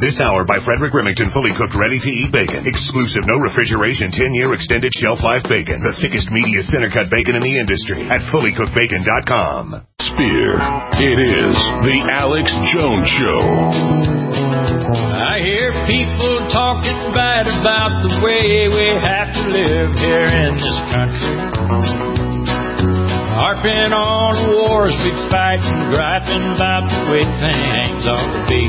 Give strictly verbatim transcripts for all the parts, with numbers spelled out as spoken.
This hour by Frederick Remington, fully cooked, ready-to-eat bacon. Exclusive, no refrigeration, ten-year extended shelf life bacon. The thickest, meatiest, center-cut bacon in the industry at fully cooked bacon dot com. Spear. It is the Alex Jones Show. I hear people talking bad about the way we have to live here in this country. Harping on the wars we fight and griping about the way things ought to be.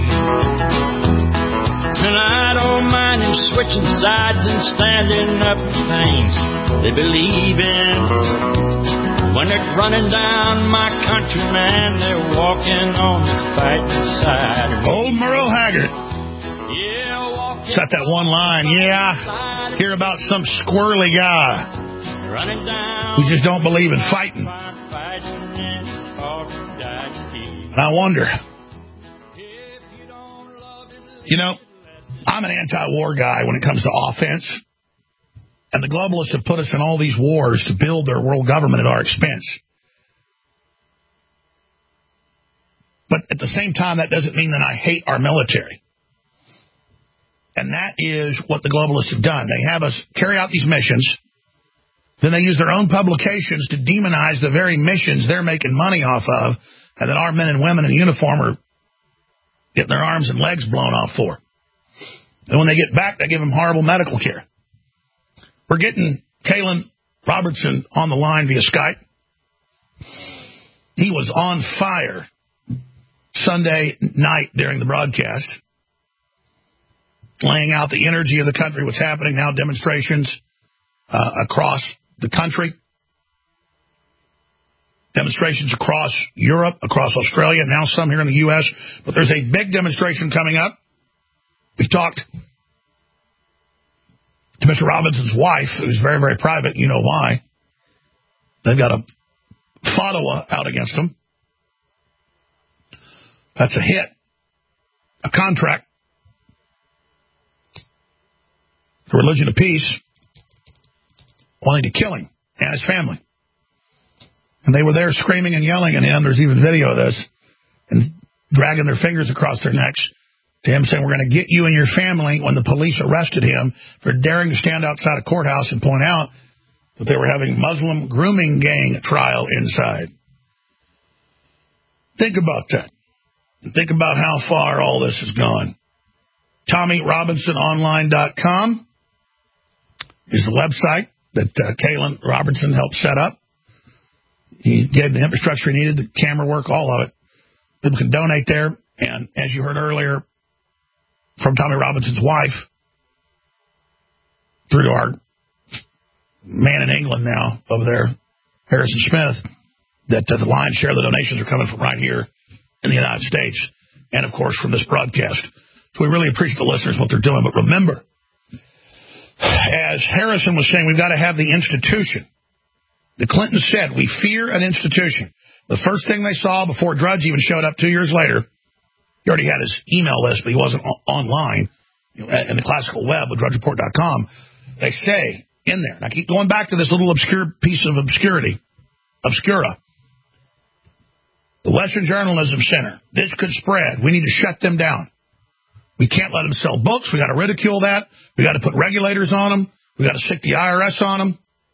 And I don't mind them switching sides and standing up for things they believe in. When they're running down my country, man, they're walking on the fighting side. Old Merle Haggard. Yeah, set that one line. Yeah, hear about some squirrely guy running down who just don't believe in fighting. And I wonder, you know, I'm an anti-war guy when it comes to offense. And the globalists have put us in all these wars to build their world government at our expense. But at the same time, that doesn't mean that I hate our military. And that is what the globalists have done. They have us carry out these missions. Then they use their own publications to demonize the very missions they're making money off of, and that our men and women in uniform are getting their arms and legs blown off for. And when they get back, they give them horrible medical care. We're getting Kalen Robertson on the line via Skype. He was on fire Sunday night during the broadcast, laying out the energy of the country, what's happening now, demonstrations uh, across the country, demonstrations across Europe, across Australia, now some here in the U S, but there's a big demonstration coming up. We've talked to Mister Robinson's wife, who's very, very private. You know why. They've got a fatwa out against them. That's a hit, a contract for Religion of Peace, wanting to kill him and his family. And they were there screaming and yelling at him. There's even video of this, and dragging their fingers across their necks to him, saying, we're going to get you and your family, when the police arrested him for daring to stand outside a courthouse and point out that they were having Muslim grooming gang trial inside. Think about that. And think about how far all this has gone. Tommy Robinson Online dot com is the website that uh, Kalen Robertson helped set up. He gave the infrastructure he needed, the camera work, all of it. People can donate there. And as you heard earlier from Tommy Robinson's wife, through to our man in England now over there, Harrison Smith, that uh, the lion's share of the donations are coming from right here in the United States, and of course from this broadcast. So we really appreciate the listeners, what they're doing. But remember, as Harrison was saying, we've got to have the institution. The Clintons said, we fear an institution. The first thing they saw before Drudge even showed up two years later, he already had his email list, but he wasn't online, you know, in the classical web with drudge report dot com. They say in there, and I keep going back to this little obscure piece of obscurity, obscura. The Western Journalism Center, this could spread. We need to shut them down. We can't let them sell books. We got to ridicule that. We got to put regulators on them. We got to stick the I R S on them.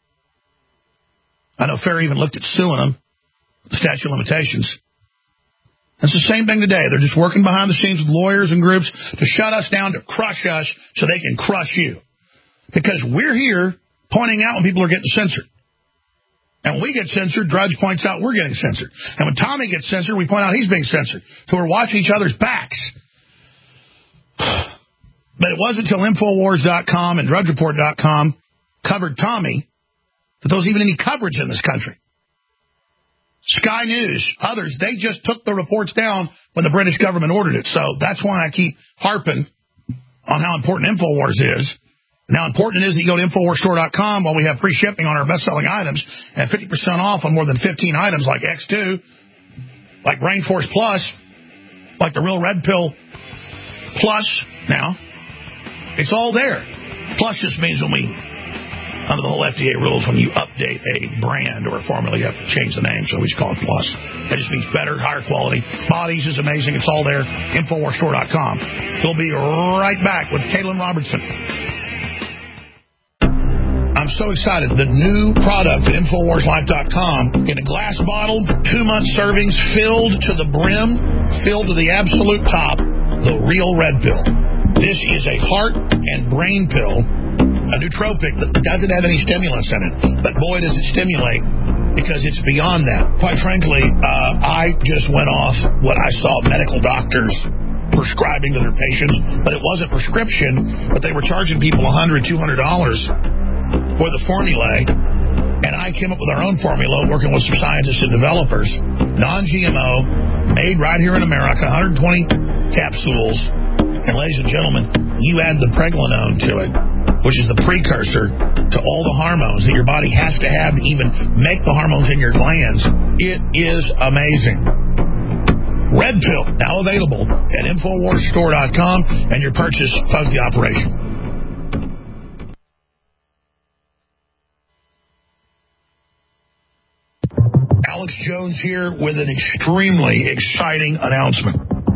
I know Fair even looked at suing them, the statute of limitations. It's the same thing today. They're just working behind the scenes with lawyers and groups to shut us down, to crush us so they can crush you. Because we're here pointing out when people are getting censored. And when we get censored, Drudge points out we're getting censored. And when Tommy gets censored, we point out he's being censored. So we're watching each other's backs. But it wasn't until Infowars dot com and Drudge Report dot com covered Tommy that there was even any coverage in this country. Sky News, others, they just took the reports down when the British government ordered it. So that's why I keep harping on how important InfoWars is, and how important it is that you go to Infowars Store dot com while we have free shipping on our best-selling items and fifty percent off on more than fifteen items like X two, like Brain Force Plus, like the Real Red Pill Plus now. It's all there. Plus just means when we under the whole F D A rules, when you update a brand or a formula, you have to change the name, so we just call it Plus. That just means better, higher quality. Bodies is amazing. It's all there. Infowars Store dot com. We'll be right back with Caitlin Robertson. I'm so excited. The new product at Infowars Life dot com in a glass bottle, two-month servings, filled to the brim, filled to the absolute top, the Real Red Pill. This is a heart and brain pill, a nootropic that doesn't have any stimulants in it. But boy, does it stimulate, because it's beyond that. Quite frankly, uh, I just went off what I saw medical doctors prescribing to their patients, but it wasn't prescription, but they were charging people one hundred dollars, two hundred dollars for the formulae, and I came up with our own formula, working with some scientists and developers, non-G M O, made right here in America, one hundred twenty capsules, and ladies and gentlemen, you add the pregnenolone to it, which is the precursor to all the hormones that your body has to have to even make the hormones in your glands. It is amazing. Red Pill, now available at Infowars Store dot com, and your purchase funds the operation. Alex Jones here with an extremely exciting announcement.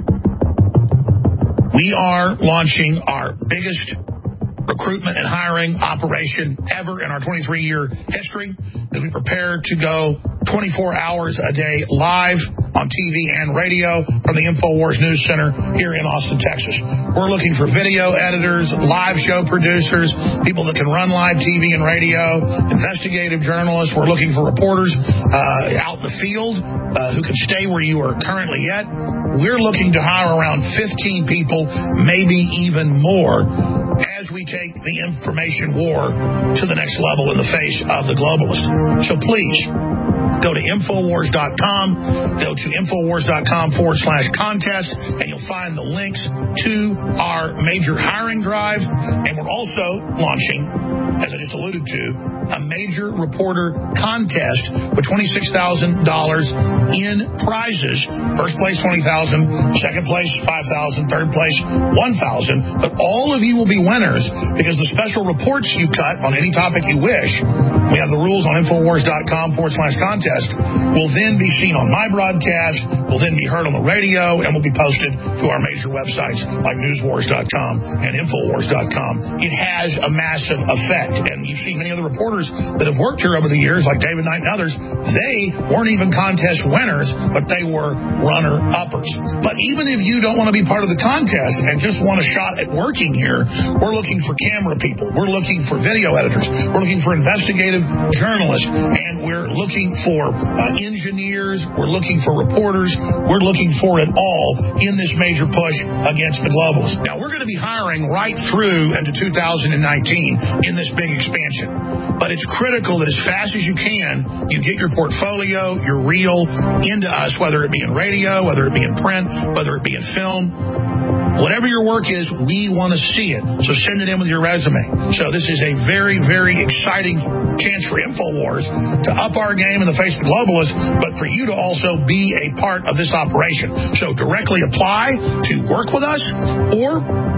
We are launching our biggest recruitment and hiring operation ever in our twenty-three year history as we prepare to go twenty-four hours a day live on T V and radio from the InfoWars News Center here in Austin, Texas. We're looking for video editors, live show producers, people that can run live T V and radio, investigative journalists. We're looking for reporters uh, out in the field uh, who can stay where you are currently at. We're looking to hire around fifteen people, maybe even more, as we take the information war to the next level in the face of the globalists. So please, go to Infowars dot com, go to Infowars dot com forward slash contest, and you'll find the links to our major hiring drive. And we're also launching, as I just alluded to, a major reporter contest with twenty-six thousand dollars in prizes. First place, twenty thousand dollars. Second place, five thousand dollars. Third place, one thousand dollars. But all of you will be winners because the special reports you cut on any topic you wish, we have the rules on Infowars dot com forward slash contest, will then be seen on my broadcast, will then be heard on the radio, and will be posted to our major websites like Newswars dot com and Infowars dot com. It has a massive effect, and you've seen many other reporters that have worked here over the years, like David Knight and others. They weren't even contest winners, but they were runner-uppers. But even if you don't want to be part of the contest and just want a shot at working here, we're looking for camera people, we're looking for video editors, we're looking for investigative journalists, and we're looking for uh, engineers, we're looking for reporters, we're looking for it all in this major push against the globalists. Now, we're going to be hiring right through into two thousand nineteen in this big expansion. But it's critical that as fast as you can, you get your portfolio, your reel into us, whether it be in radio, whether it be in print, whether it be in film. Whatever your work is, we want to see it. So send it in with your resume. So this is a very, very exciting chance for InfoWars to up our game in the face of the globalists, but for you to also be a part of this operation. So directly apply to work with us, or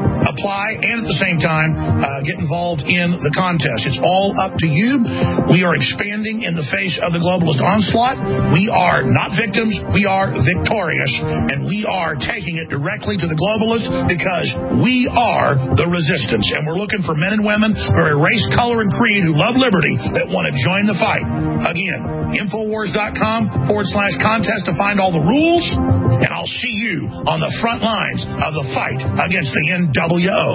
apply and at the same time uh, get involved in the contest. It's all up to you. We are expanding in the face of the globalist onslaught. We are not victims. We are victorious, and we are taking it directly to the globalists because we are the resistance. And we're looking for men and women of every race, color, and creed who love liberty that want to join the fight. Again, Infowars dot com forward slash contest to find all the rules, and I'll see you on the front lines of the fight against the N W O.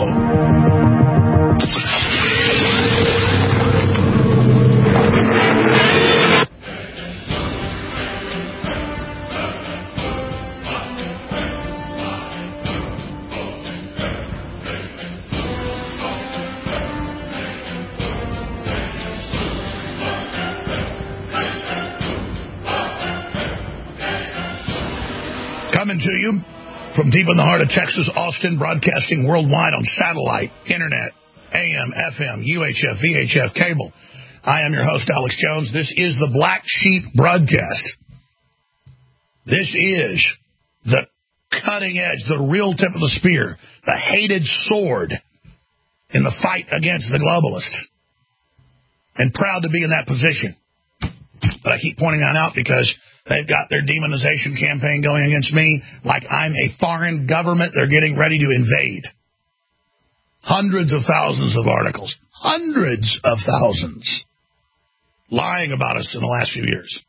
Coming to you from deep in the heart of Texas, Austin, broadcasting worldwide on satellite, internet, A M, F M, U H F, V H F, cable. I am your host, Alex Jones. This is the Black Sheep Broadcast. This is the cutting edge, the real tip of the spear, the hated sword in the fight against the globalists. and proud to be in that position. But I keep pointing that out because they've got their demonization campaign going against me like I'm a foreign government they're getting ready to invade. Hundreds of thousands of articles, hundreds of thousands, lying about us in the last few years.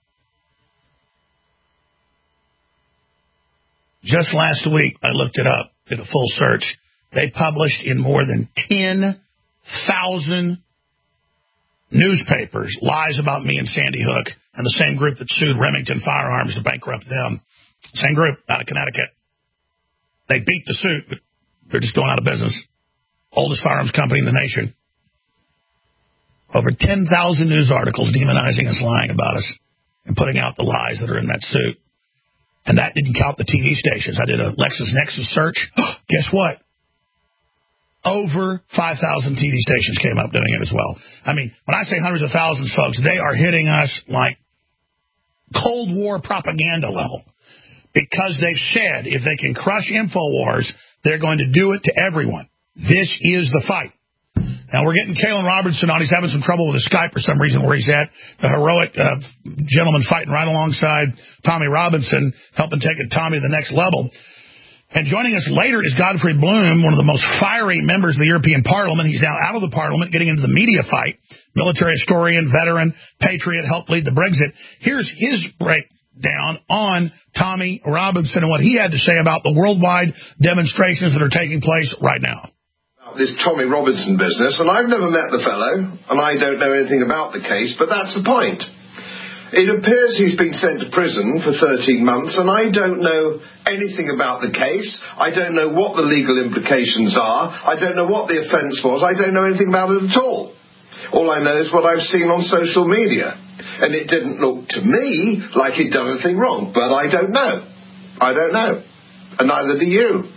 Just last week, I looked it up, did a full search. They published in more than ten thousand newspapers lies about me and Sandy Hook and the same group that sued Remington Firearms to bankrupt them. Same group out of Connecticut. They beat the suit, but they're just going out of business. Oldest firearms company in the nation. Over ten thousand news articles demonizing us, lying about us, and putting out the lies that are in that suit. And that didn't count the T V stations. I did a LexisNexis search. Guess what? Over five thousand T V stations came up doing it as well. I mean, when I say hundreds of thousands, folks, they are hitting us like Cold War propaganda level. Because they've said if they can crush InfoWars, they're going to do it to everyone. This is the fight. Now, we're getting Kalen Robertson on. He's having some trouble with his Skype for some reason where he's at. The heroic uh, gentleman fighting right alongside Tommy Robinson, helping take it Tommy to the next level. And joining us later is Godfrey Bloom, one of the most fiery members of the European Parliament. He's now out of the Parliament, getting into the media fight. Military historian, veteran, patriot, helped lead the Brexit. Here's his breakdown on Tommy Robinson and what he had to say about the worldwide demonstrations that are taking place right now. This Tommy Robinson business, and I've never met the fellow, and I don't know anything about the case, but that's the point. It appears he's been sent to prison for thirteen months, and I don't know anything about the case. I don't know what the legal implications are. I don't know what the offence was. I don't know anything about it at all. All I know is what I've seen on social media. And it didn't look to me like he'd done anything wrong, but I don't know. I don't know. And neither do you.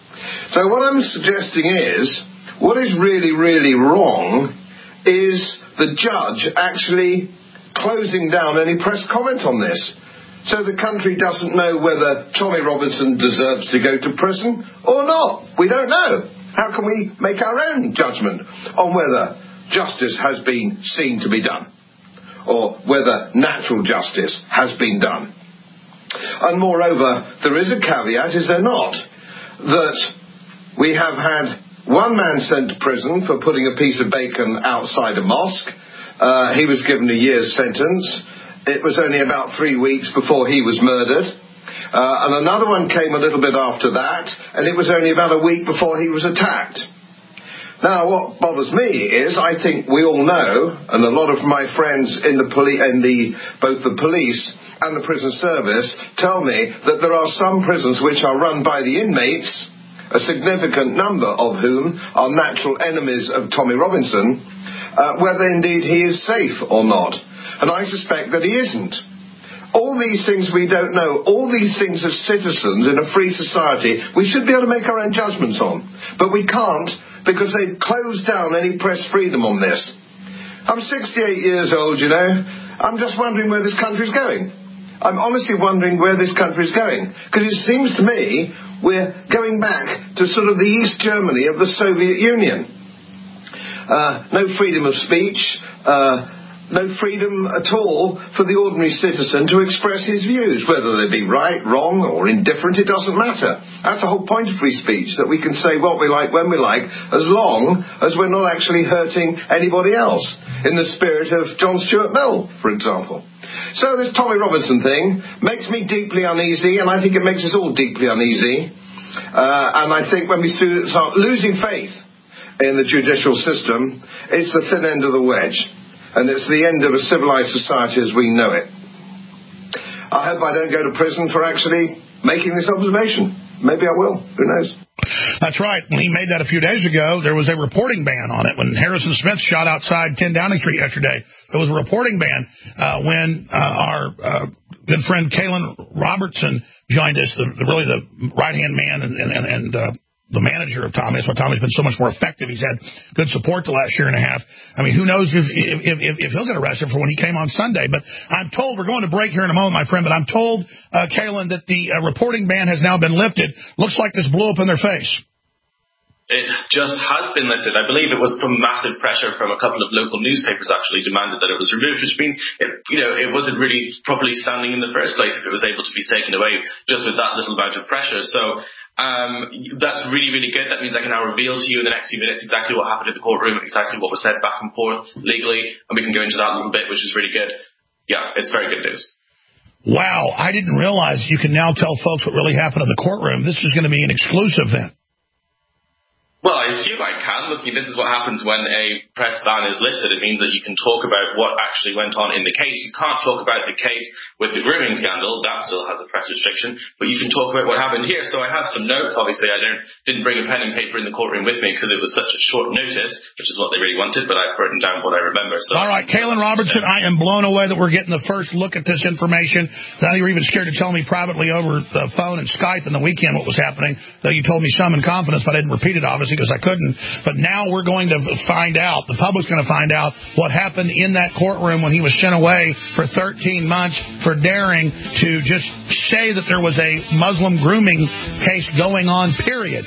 So what I'm suggesting is, what is really, really wrong is the judge actually closing down any press comment on this. So the country doesn't know whether Tommy Robinson deserves to go to prison or not. We don't know. How can we make our own judgment on whether justice has been seen to be done? Or whether natural justice has been done? And moreover, there is a caveat, is there not? That we have had one man sent to prison for putting a piece of bacon outside a mosque. Uh, he was given a year's sentence. It was only about three weeks before he was murdered. Uh, and another one came a little bit after that, and it was only about a week before he was attacked. Now, what bothers me is, I think we all know, and a lot of my friends in the poli- in the both the police and the prison service tell me that there are some prisons which are run by the inmates, a significant number of whom are natural enemies of Tommy Robinson, uh, whether indeed he is safe or not. And I suspect that he isn't. All these things we don't know, all these things as citizens in a free society, we should be able to make our own judgments on. But we can't, because they've closed down any press freedom on this. I'm sixty-eight years old, you know. I'm just wondering where this country's going. I'm honestly wondering where this country's going. Because it seems to me we're going back to sort of the East Germany of the Soviet Union. Uh, no freedom of speech, uh, no freedom at all for the ordinary citizen to express his views. Whether they be right, wrong, or indifferent, it doesn't matter. That's the whole point of free speech, that we can say what we like when we like, as long as we're not actually hurting anybody else, in the spirit of John Stuart Mill, for example. So this Tommy Robinson thing makes me deeply uneasy, and I think it makes us all deeply uneasy. Uh, and I think when we start losing faith in the judicial system, it's the thin end of the wedge. And it's the end of a civilized society as we know it. I hope I don't go to prison for actually making this observation. Maybe I will. Who knows? That's right. When he made that a few days ago, there was a reporting ban on it. When Harrison Smith shot outside ten Downing Street yesterday, there was a reporting ban. Uh, when uh, our uh, good friend Kalen Robertson joined us, the, the really the right-hand man and, and, and uh, the manager of Tommy. That's why Tommy's been so much more effective. He's had good support the last year and a half. I mean, who knows if if, if, if he'll get arrested for when he came on Sunday. But I'm told, we're going to break here in a moment, my friend, but I'm told, uh, Kalen, that the uh, reporting ban has now been lifted. Looks like this blew up in their face. it just has been lifted. I believe it was from massive pressure from a couple of local newspapers actually demanded that it was removed, which means it, you know, it wasn't really properly standing in the first place if it was able to be taken away just with that little amount of pressure. So um, that's really, really good. That means I can now reveal to you in the next few minutes exactly what happened in the courtroom, exactly what was said back and forth legally, and we can go into that a little bit, which is really good. Yeah, it's very good news. Wow, I didn't realize you can now tell folks what really happened in the courtroom. This is going to be an exclusive then. Well, I assume I can. Look, this is what happens when a press ban is lifted. It means that you can talk about what actually went on in the case. You can't talk about the case with the grooming scandal. That still has a press restriction. But you can talk about what happened here. So I have some notes. Obviously, I don't, didn't bring a pen and paper in the courtroom with me because it was such a short notice, which is what they really wanted. But I've written down what I remember. So all right, Kaylin Robertson, I am blown away that we're getting the first look at this information. Now you're even scared to tell me privately over the phone and Skype in the weekend what was happening, though you told me some in confidence, but I didn't repeat it, obviously, because I couldn't. But now we're going to find out, the public's going to find out what happened in that courtroom when he was sent away for thirteen months for daring to just say that there was a Muslim grooming case going on, period.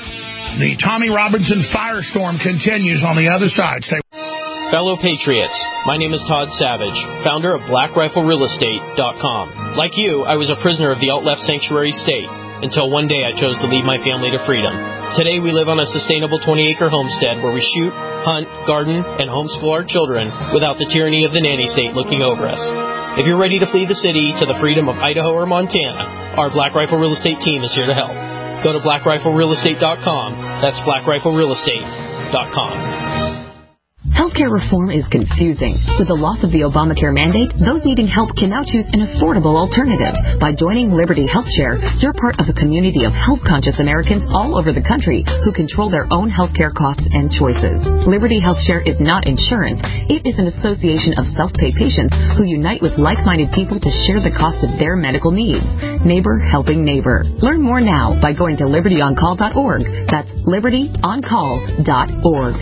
The Tommy Robinson firestorm continues on the other side. Stay. Fellow Patriots, my name is Todd Savage, founder of Black Rifle Real Estate dot com. Like you, I was a prisoner of the alt-left sanctuary state until one day I chose to lead my family to freedom. Today we live on a sustainable twenty-acre homestead where we shoot, hunt, garden, and homeschool our children without the tyranny of the nanny state looking over us. If you're ready to flee the city to the freedom of Idaho or Montana, our Black Rifle Real Estate team is here to help. Go to Black Rifle Real Estate dot com. That's Black Rifle Real Estate dot com. Healthcare reform is confusing. With the loss of the Obamacare mandate, those needing help can now choose an affordable alternative. By joining Liberty HealthShare, you're part of a community of health-conscious Americans all over the country who control their own healthcare costs and choices. Liberty HealthShare is not insurance. It is an association of self-pay patients who unite with like-minded people to share the cost of their medical needs. Neighbor helping neighbor. Learn more now by going to liberty on call dot org. That's liberty on call dot org.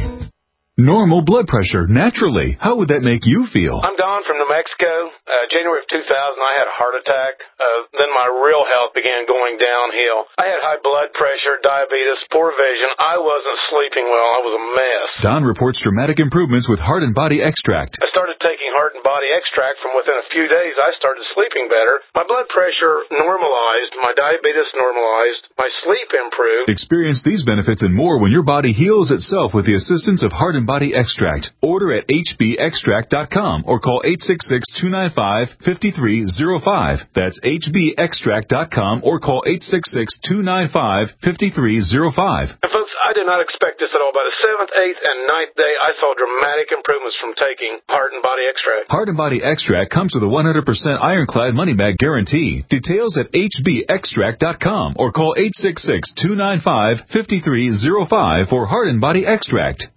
Normal blood pressure, naturally. How would that make you feel? I'm Don from New Mexico. Uh, January of two thousand, I had a heart attack. Uh, then my real health began going downhill. I had high blood pressure, diabetes, poor vision. I wasn't sleeping well. I was a mess. Don reports dramatic improvements with Heart and Body Extract. I started taking Heart and Body Extract. From within a few days, I started sleeping better. My blood pressure normalized. My diabetes normalized. My sleep improved. Experience these benefits and more when your body heals itself with the assistance of Heart and Body Extract. Order at H B extract dot com or call eight six six, two nine five, five three zero five. That's H B extract dot com or call eight six six, two nine five, five three zero five. And folks, I did not expect this at all. By the seventh, eighth, and ninth day, I saw dramatic improvements from taking Heart and Body Extract. Heart and Body Extract comes with a one hundred percent ironclad money-back guarantee. Details at H B extract dot com or call eight six six, two nine five, five three zero five for Heart and Body Extract.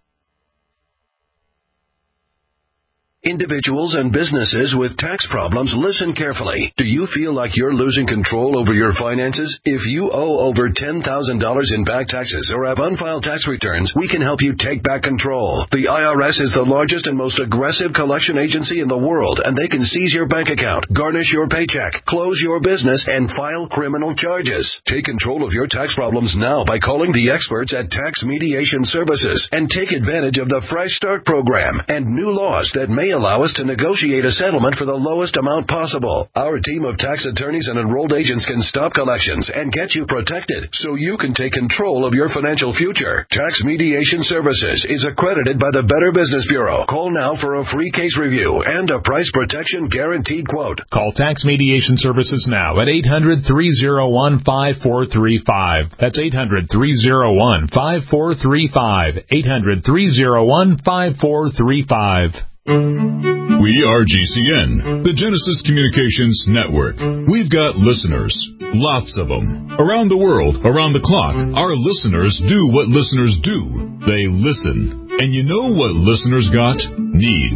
Individuals and businesses with tax problems, listen carefully. Do you feel like you're losing control over your finances? If you owe over ten thousand dollars in back taxes or have unfiled tax returns, we can help you take back control. The I R S is the largest and most aggressive collection agency in the world, and they can seize your bank account, garnish your paycheck, close your business, and file criminal charges. Take control of your tax problems now by calling the experts at Tax Mediation Services and take advantage of the Fresh Start program and new laws that may allow us to negotiate a settlement for the lowest amount possible. Our team of tax attorneys and enrolled agents can stop collections and get you protected so you can take control of your financial future. Tax Mediation Services is accredited by the Better Business Bureau. Call now for a free case review and a price protection guaranteed quote. Call Tax Mediation Services now at eight hundred, three oh one, five four three five. That's eight hundred, three oh one, five four three five. eight hundred, three oh one, five four three five. We are G C N, the Genesis Communications Network. We've got listeners, lots of them, around the world, around the clock. Our listeners do what listeners do. They listen. And you know what listeners got? Needs.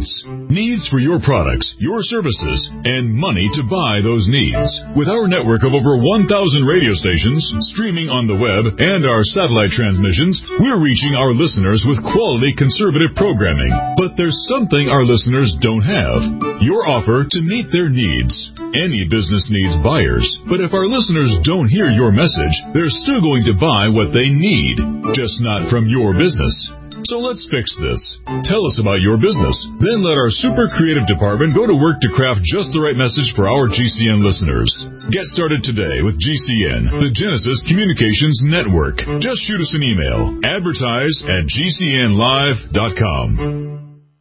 Needs for your products, your services, and money to buy those needs. With our network of over one thousand radio stations, streaming on the web, and our satellite transmissions, we're reaching our listeners with quality conservative programming. But there's something our listeners don't have. Your offer to meet their needs. Any business needs buyers, but if our listeners don't hear your message, they're still going to buy what they need, just not from your business. So let's fix this. Tell us about your business. Then let our super creative department go to work to craft just the right message for our G C N listeners. Get started today with G C N, the Genesis Communications Network. Just shoot us an email. Advertise at G C N live dot com.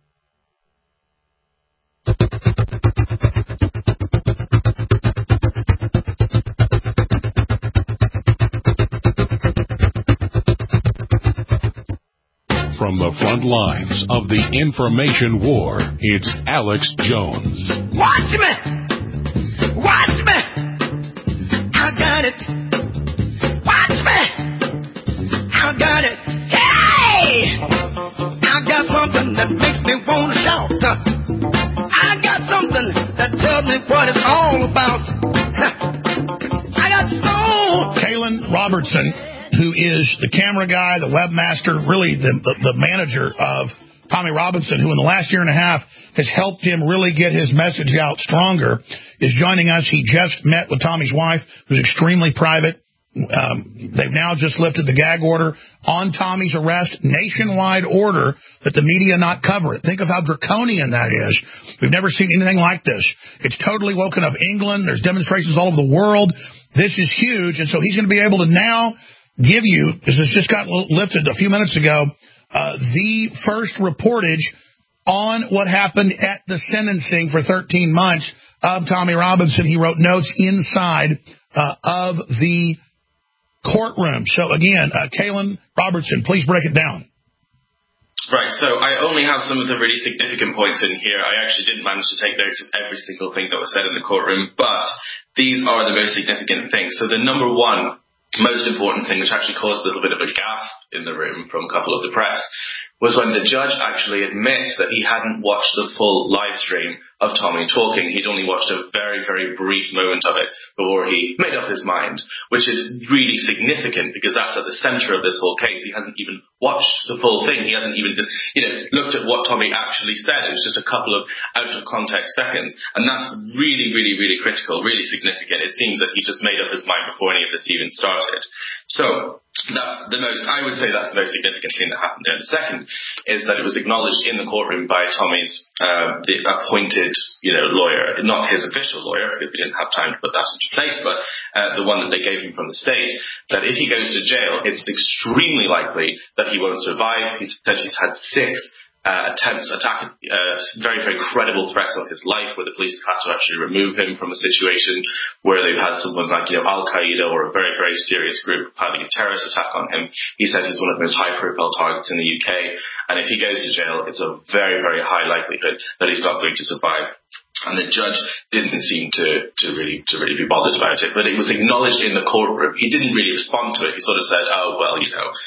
From the front lines of the information war, it's Alex Jones. Watch me! Watch me! I got it! Watch me! I got it! Hey! I got something that makes me want to shout. I got something that tells me what it's all about. I got soul! Kalen Robertson, who is the camera guy, the webmaster, really the, the, the manager of Tommy Robinson, who in the last year and a half has helped him really get his message out stronger, is joining us. He just met with Tommy's wife, who's extremely private. Um, they've now just lifted the gag order on Tommy's arrest, nationwide order that the media not cover it. Think of how draconian that is. We've never seen anything like this. It's totally woken up England. There's demonstrations all over the world. This is huge, and so he's going to be able to now give you, this has just got lifted a few minutes ago, uh, the first reportage on what happened at the sentencing for thirteen months of Tommy Robinson. He wrote notes inside uh, of the courtroom. So, again, uh, Kalen Robertson, please break it down. Right, so I only have some of the really significant points in here. I actually didn't manage to take notes of every single thing that was said in the courtroom, but these are the most significant things. So the number one most important thing, which actually caused a little bit of a gasp in the room from a couple of the press, was when the judge actually admits that he hadn't watched the full live stream of Tommy talking. He'd only watched a very, very brief moment of it before he made up his mind, which is really significant because that's at the center of this whole case. He hasn't even watched the full thing. He hasn't even, just, you know, looked at what Tommy actually said. It was just a couple of out-of-context seconds. And that's really, really, really critical, really significant. It seems that he just made up his mind before any of this even started. So that's the most, I would say that's the most significant thing that happened there. The second is that it was acknowledged in the courtroom by Tommy's uh, the appointed, you know, lawyer, not his official lawyer, because we didn't have time to put that into place, but uh, the one that they gave him from the state, that if he goes to jail, it's extremely likely that he won't survive. He said he's had six Uh, attempts, attack, uh, very, very credible threats on his life where the police have had to actually remove him from a situation where they've had someone like, you know, Al-Qaeda or a very, very serious group having a terrorist attack on him. He said he's one of the most high-profile targets in the U K, and if he goes to jail, it's a very, very high likelihood that he's not going to survive. And the judge didn't seem to, to really to really be bothered about it, but it was acknowledged in the courtroom. He didn't really respond to it. He sort of said, oh, well, you know,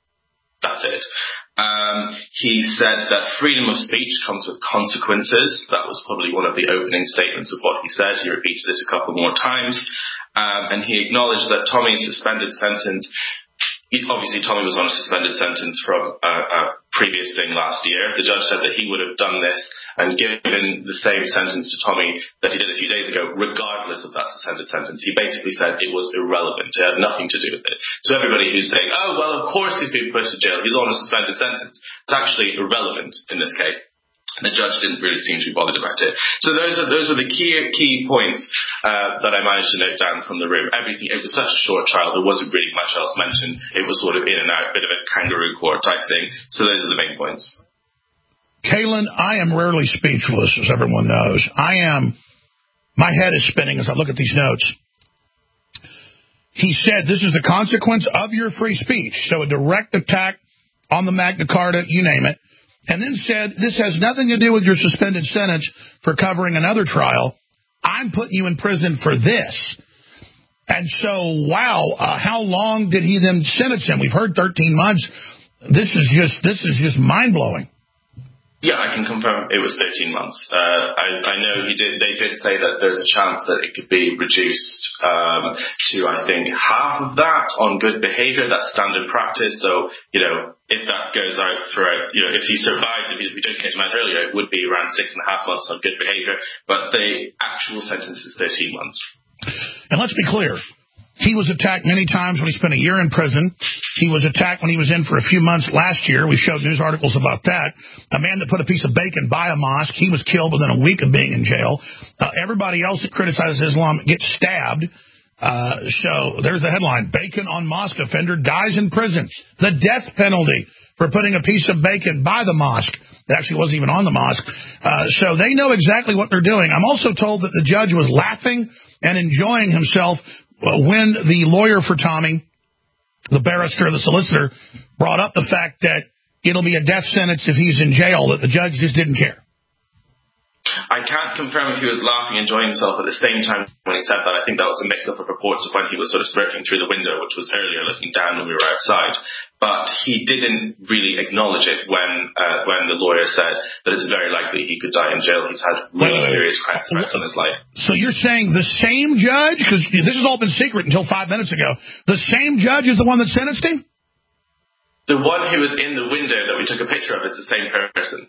that's it. Um, he said that freedom of speech comes with consequences. That was probably one of the opening statements of what he said. He repeated it a couple more times. Um, and he acknowledged that Tommy's suspended sentence, he, obviously Tommy was on a suspended sentence from a, a previous thing last year. The judge said that he would have done this and given the same sentence to Tommy that he did a few days ago, regardless of that suspended sentence. He basically said it was irrelevant. It had nothing to do with it. So everybody who's saying, oh, well, of course he's being put to jail, he's on a suspended sentence, it's actually irrelevant in this case. The judge didn't really seem to be bothered about it. So those are those are the key key points uh, that I managed to note down from the room. Everything, it was such a short trial, there wasn't really much else mentioned. It was sort of in and out, a bit of a kangaroo court type thing. So those are the main points. Kalen, I am rarely speechless, as everyone knows. I am, my head is spinning as I look at these notes. He said this is the consequence of your free speech. So a direct attack on the Magna Carta, you name it. And then said, this has nothing to do with your suspended sentence for covering another trial. I'm putting you in prison for this. And so, wow, uh, how long did he then sentence him? We've heard thirteen months. This is just this is just mind-blowing. Yeah, I can confirm it was thirteen months. Uh, I, I know he did. They did say that there's a chance that it could be reduced um, to, I think, half of that on good behaviour. That's standard practice. So, you know, if that goes out throughout, you know, if he survives, if, he, if we don't catch him out earlier, it would be around six and a half months on good behaviour. But the actual sentence is thirteen months. And let's be clear. He was attacked many times when he spent a year in prison. He was attacked when he was in for a few months last year. We showed news articles about that. A man that put a piece of bacon by a mosque, he was killed within a week of being in jail. Uh, everybody else that criticizes Islam gets stabbed. Uh, so there's the headline. Bacon on mosque offender dies in prison. The death penalty for putting a piece of bacon by the mosque. It actually wasn't even on the mosque. Uh, so they know exactly what they're doing. I'm also told that the judge was laughing and enjoying himself when the lawyer for Tommy, the barrister, the solicitor, brought up the fact that it'll be a death sentence if he's in jail, that the judge just didn't care. I can't confirm if he was laughing, enjoying himself at the same time when he said that. I think that was a mix-up of reports of when he was sort of smirking through the window, which was earlier, looking down when we were outside. But he didn't really acknowledge it when uh, when the lawyer said that it's very likely he could die in jail. He's had really wait, serious crime threats on his life. So you're saying the same judge, because this has all been secret until five minutes ago, the same judge is the one that sentenced him? The one who was in the window that we took a picture of is the same person.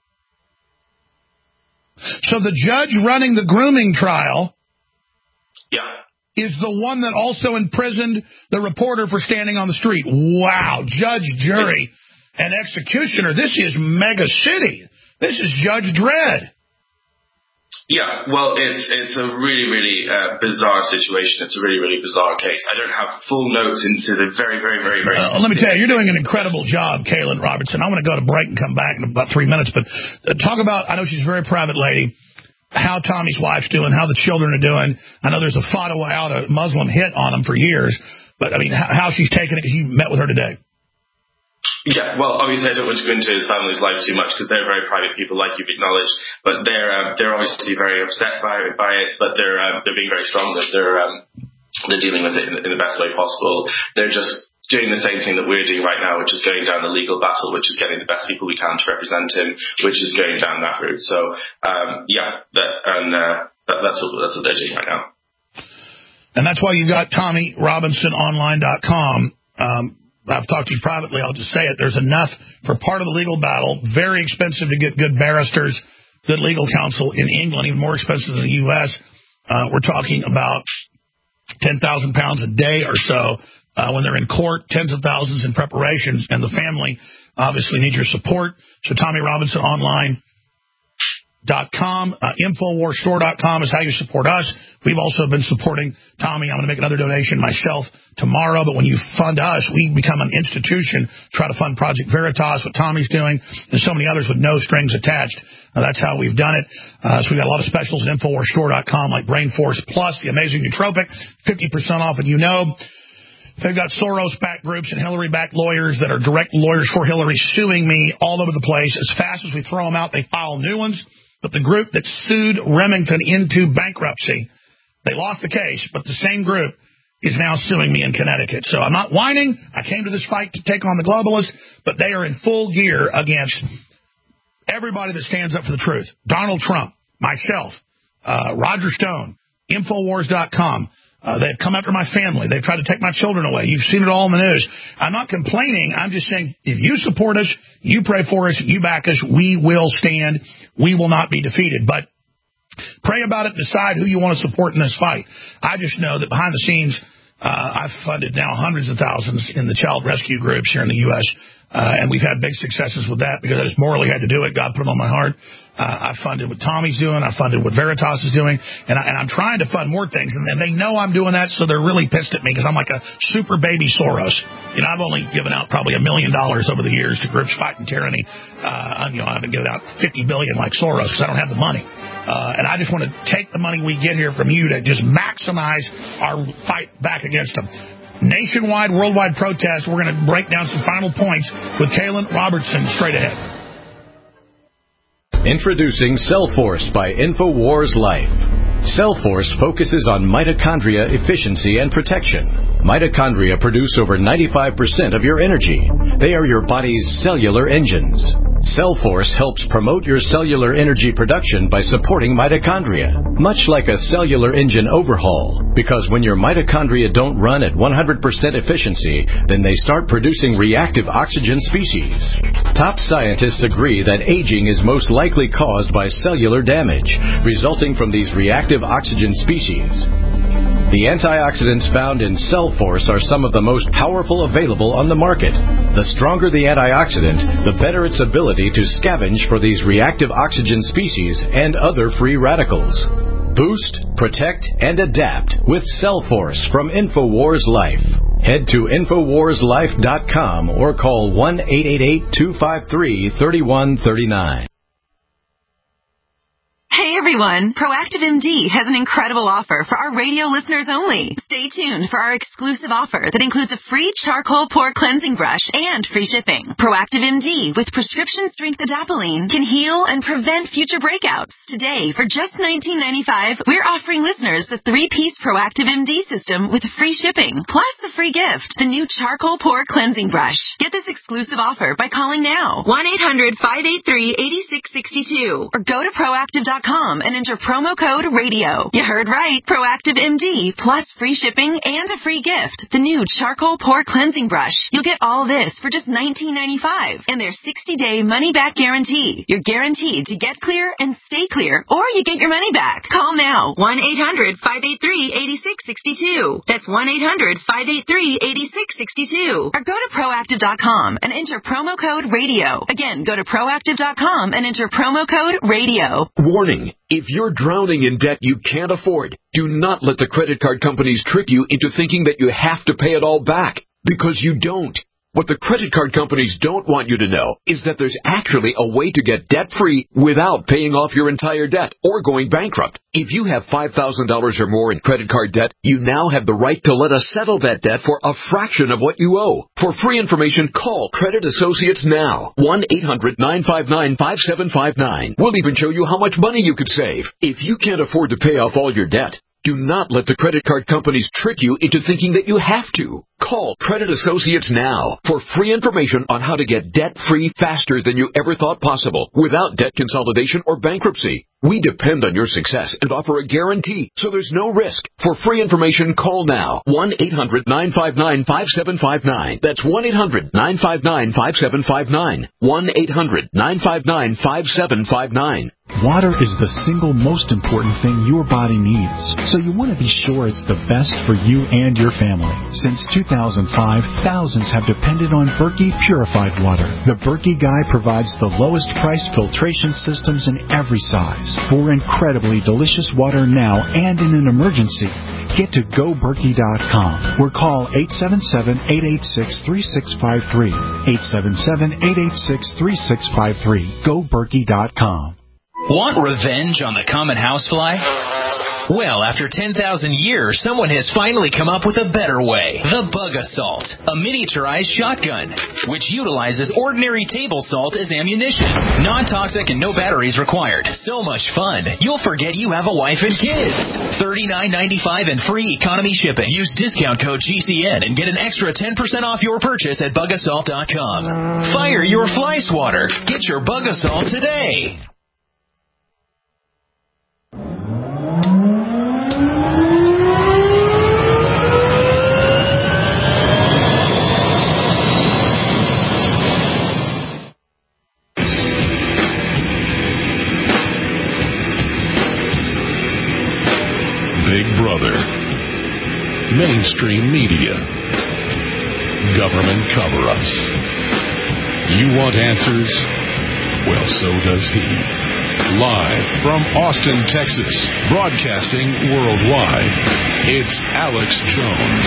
So the judge running the grooming trial yeah. is the one that also imprisoned the reporter for standing on the street. Wow. Judge, jury, and executioner. This is Mega City. This is Judge Dredd. Yeah, well, it's it's a really, really uh, bizarre situation. It's a really, really bizarre case. I don't have full notes into the very, very, very, very... Uh, let me tell you, you're doing an incredible job, Kaylin Robertson. I want to go to break and come back in about three minutes, but uh, talk about, I know she's a very private lady, how Tommy's wife's doing, how the children are doing. I know there's a fatwa out, a Muslim hit on them for years, but, I mean, how, how she's taking it, because you met with her today. Yeah, well, obviously I don't want to go into his family's life too much because they're very private people, like you've acknowledged. But they're uh, they're obviously very upset by by it. But they're uh, they're being very strong. That they're um, they're dealing with it in, in the best way possible. They're just doing the same thing that we're doing right now, which is going down the legal battle, which is getting the best people we can to represent him, which is going down that route. So um, yeah, that, and uh, that, that's what that's what they're doing right now. And that's why you've got Tommy Robinson Online dot com. Um, I've talked to you privately. I'll just say it. There's enough for part of the legal battle. Very expensive to get good barristers, good legal counsel in England, even more expensive than the U S Uh, we're talking about ten thousand pounds a day or so uh, when they're in court, tens of thousands in preparations, and the family obviously needs your support. So Tommy Robinson Online dot com, uh, Infowars Store dot com is how you support us. We've also been supporting Tommy. I'm going to make another donation myself tomorrow, but when you fund us, we become an institution, try to fund Project Veritas, what Tommy's doing, and so many others with no strings attached. Uh, that's how we've done it. Uh, so we've got a lot of specials at Infowars Store dot com, like Brain Force Plus, the amazing nootropic, fifty percent off, and you know. They've got Soros-backed groups and Hillary-backed lawyers that are direct lawyers for Hillary suing me all over the place. As fast as we throw them out, they file new ones. But the group that sued Remington into bankruptcy, they lost the case, but the same group is now suing me in Connecticut. So I'm not whining. I came to this fight to take on the globalists, but they are in full gear against everybody that stands up for the truth. Donald Trump, myself, uh, Roger Stone, Infowars dot com. Uh, they've come after my family. They've tried to take my children away. You've seen it all in the news. I'm not complaining. I'm just saying, if you support us, you pray for us, you back us, we will stand. We will not be defeated. But pray about it. Decide who you want to support in this fight. I just know that behind the scenes, uh, I've funded now hundreds of thousands in the child rescue groups here in the U S, uh, and we've had big successes with that because I just morally had to do it. God put it on my heart. Uh, I funded what Tommy's doing. I funded what Veritas is doing. And, I, and I'm trying to fund more things. And, and they know I'm doing that, so they're really pissed at me because I'm like a super baby Soros. You know, I've only given out probably a million dollars over the years to groups fighting tyranny. Uh, you know, I haven't given out fifty billion dollars like Soros because I don't have the money. Uh, and I just want to take the money we get here from you to just maximize our fight back against them. Nationwide, worldwide protest. We're going to break down some final points with Kaylin Robertson straight ahead. Introducing Cellforce by Infowars Life. Cellforce focuses on mitochondria efficiency and protection. Mitochondria produce over ninety-five percent of your energy. They are your body's cellular engines. Cellforce helps promote your cellular energy production by supporting mitochondria, much like a cellular engine overhaul. Because when your mitochondria don't run at one hundred percent efficiency, then they start producing reactive oxygen species. Top scientists agree that aging is most likely caused by cellular damage, resulting from these reactive oxygen species. The antioxidants found in Cellforce are some of the most powerful available on the market. The stronger the antioxidant, the better its ability to scavenge for these reactive oxygen species and other free radicals. Boost, protect, and adapt with Cellforce from InfoWars Life. Head to Infowars Life dot com or call one eight eight eight, two five three, three one three nine. Hey everyone, Proactive M D has an incredible offer for our radio listeners only. Stay tuned for our exclusive offer that includes a free charcoal pore cleansing brush and free shipping. Proactive M D with prescription strength adapalene can heal and prevent future breakouts. Today, for just nineteen ninety-five dollars, we're offering listeners the three-piece Proactive M D system with free shipping, plus the free gift, the new charcoal pore cleansing brush. Get this exclusive offer by calling now, one eight hundred, five eight three, eight six six two, or go to proactive dot com and enter promo code radio. You heard right. Proactive M D plus free shipping and a free gift. The new charcoal pore cleansing brush. You'll get all this for just nineteen ninety-five dollars and their sixty-day money-back guarantee. You're guaranteed to get clear and stay clear, or you get your money back. Call now. one eight hundred, five eight three, eight six six two. That's one eight hundred, five eight three, eight six six two. Or go to proactive dot com and enter promo code radio. Again, go to proactive dot com and enter promo code radio. Warning. If you're drowning in debt you can't afford, do not let the credit card companies trick you into thinking that you have to pay it all back, because you don't. What the credit card companies don't want you to know is that there's actually a way to get debt-free without paying off your entire debt or going bankrupt. If you have five thousand dollars or more in credit card debt, you now have the right to let us settle that debt for a fraction of what you owe. For free information, call Credit Associates now. one eight hundred, nine five nine, five seven five nine. We'll even show you how much money you could save. If you can't afford to pay off all your debt, do not let the credit card companies trick you into thinking that you have to. Call Credit Associates now for free information on how to get debt-free faster than you ever thought possible without debt consolidation or bankruptcy. We depend on your success and offer a guarantee, so there's no risk. For free information, call now. one eight hundred, nine five nine, five seven five nine. That's one eight hundred, nine five nine, five seven five nine. one eight hundred, nine five nine, five seven five nine. Water is the single most important thing your body needs, so you want to be sure it's the best for you and your family. Since two thousand five, thousands have depended on Berkey purified water. The Berkey Guy provides the lowest price filtration systems in every size. For incredibly delicious water now and in an emergency, get to go berkey dot com or call eight seven seven, eight eight six, three six five three. eight seven seven, eight eight six, three six five three. go berkey dot com. Want revenge on the common housefly? Well, after ten thousand years, someone has finally come up with a better way. The Bug Assault, a miniaturized shotgun, which utilizes ordinary table salt as ammunition. Non-toxic and no batteries required. So much fun, you'll forget you have a wife and kids. thirty-nine ninety-five and free economy shipping. Use discount code G C N and get an extra ten percent off your purchase at bug assault dot com. Fire your fly swatter. Get your Bug Assault today. Big Brother, mainstream media, government cover-ups. You want answers? Well, so does he. Live from Austin, Texas, broadcasting worldwide, it's Alex Jones.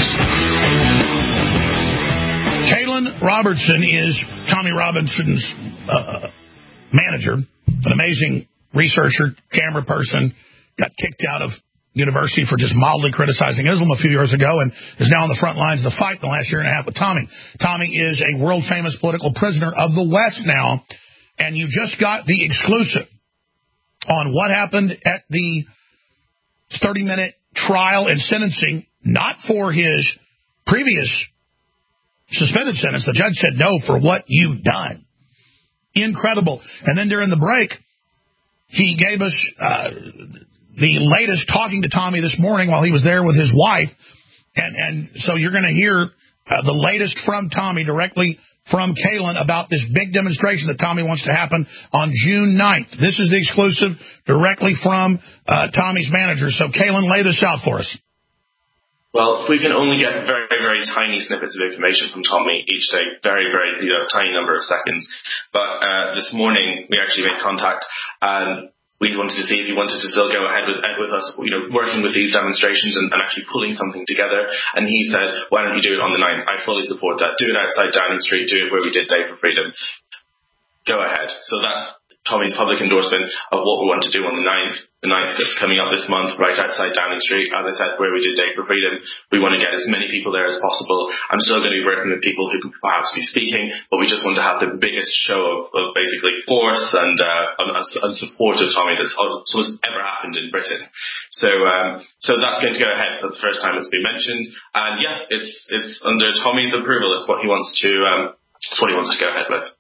Kaylin Robertson is Tommy Robinson's uh, manager, an amazing researcher, camera person, got kicked out of university for just mildly criticizing Islam a few years ago and is now on the front lines of the fight in the last year and a half with Tommy. Tommy is a world-famous political prisoner of the West now, and you just got the exclusive on what happened at the thirty-minute trial and sentencing, not for his previous suspended sentence. The judge said no for what you've done. Incredible. And then during the break, he gave us uh, the latest talking to Tommy this morning while he was there with his wife. And, and so you're going to hear uh, the latest from Tommy directly from Kaylin about this big demonstration that Tommy wants to happen on June ninth. This is the exclusive directly from uh, Tommy's manager. So, Kaylin, lay this out for us. Well, we can only get very, very tiny snippets of information from Tommy each day, very, very, you know, tiny number of seconds. But uh, this morning, we actually made contact, and we wanted to see if he wanted to still go ahead with with us, you know, working with these demonstrations and, and actually pulling something together. And he said, why don't you do it on the ninth? I fully support that. Do it outside Downing Street. Do it where we did Day for Freedom. Go ahead. So that's Tommy's public endorsement of what we want to do on the ninth. The ninth that's coming up this month, right outside Downing Street. As I said, where we did Day for Freedom, we want to get as many people there as possible. I'm still going to be working with people who can perhaps be speaking, but we just want to have the biggest show of, of basically force and, uh, and, and support of Tommy that's, that's ever happened in Britain. So, um, so that's going to go ahead. That's the first time it's been mentioned. And yeah, it's, it's under Tommy's approval. It's what he wants to, um, it's what he wants to go ahead with.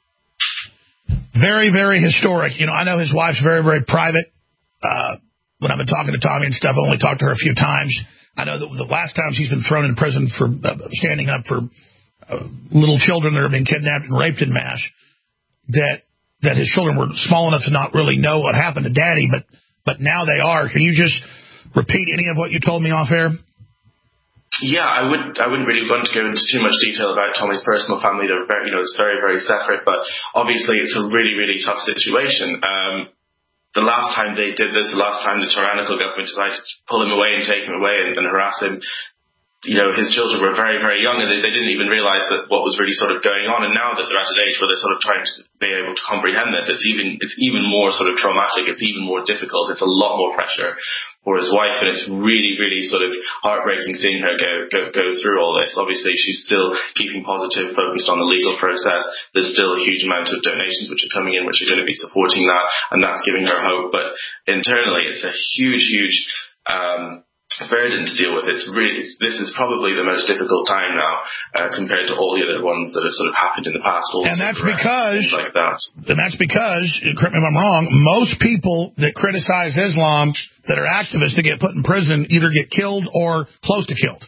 Very, very historic. You know, I know his wife's very, very private. Uh, when I've been talking to Tommy and stuff, I've only talked to her a few times. I know that the last times he's been thrown in prison for uh, standing up for uh, little children that are being kidnapped and raped in mass, that that his children were small enough to not really know what happened to Daddy, but but now they are. Can you just repeat any of what you told me off air? Yeah, I would. I wouldn't really want to go into too much detail about Tommy's personal family. They're very, you know, it's very, very separate. But obviously, it's a really, really tough situation. Um, the last time they did this, the last time the tyrannical government decided to pull him away and take him away and, and harass him, you know, his children were very, very young, and they, they didn't even realize that what was really sort of going on. And now that they're at an age where they're sort of trying to be able to comprehend this, it's even it's even more sort of traumatic. It's even more difficult. It's a lot more pressure for his wife, and it's really, really sort of heartbreaking seeing her go, go go through all this. Obviously, she's still keeping positive, focused on the legal process. There's still a huge amount of donations which are coming in, which are going to be supporting that, and that's giving her hope. But internally, it's a huge, huge um, burden to deal with. It's really, this is probably the most difficult time now uh, compared to all the other ones that have sort of happened in the past. And that's because, like that. and that's because, correct me if I'm wrong, most people that criticize Islam that are activists that get put in prison either get killed or close to killed.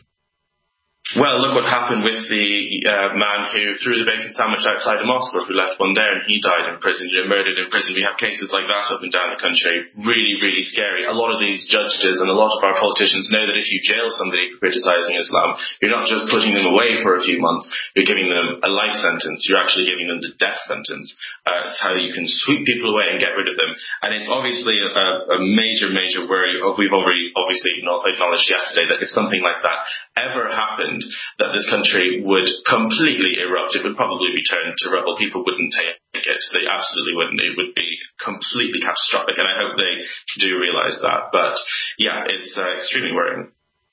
Well, look what happened with the uh, man who threw the bacon sandwich outside a mosque, or who left one there, and he died in prison, you know, murdered in prison. We have cases like that up and down the country. Really, really scary. A lot of these judges and a lot of our politicians know that if you jail somebody for criticizing Islam, you're not just putting them away for a few months, you're giving them a life sentence. You're actually giving them the death sentence. Uh, it's how you can sweep people away and get rid of them. And it's obviously a, a major, major worry. We've already obviously acknowledged yesterday that if something like that ever happened, that this country would completely erupt. It would probably be turned to rubble. People wouldn't take it. They absolutely wouldn't. It would be completely catastrophic, and I hope they do realize that. But yeah, it's uh, extremely worrying.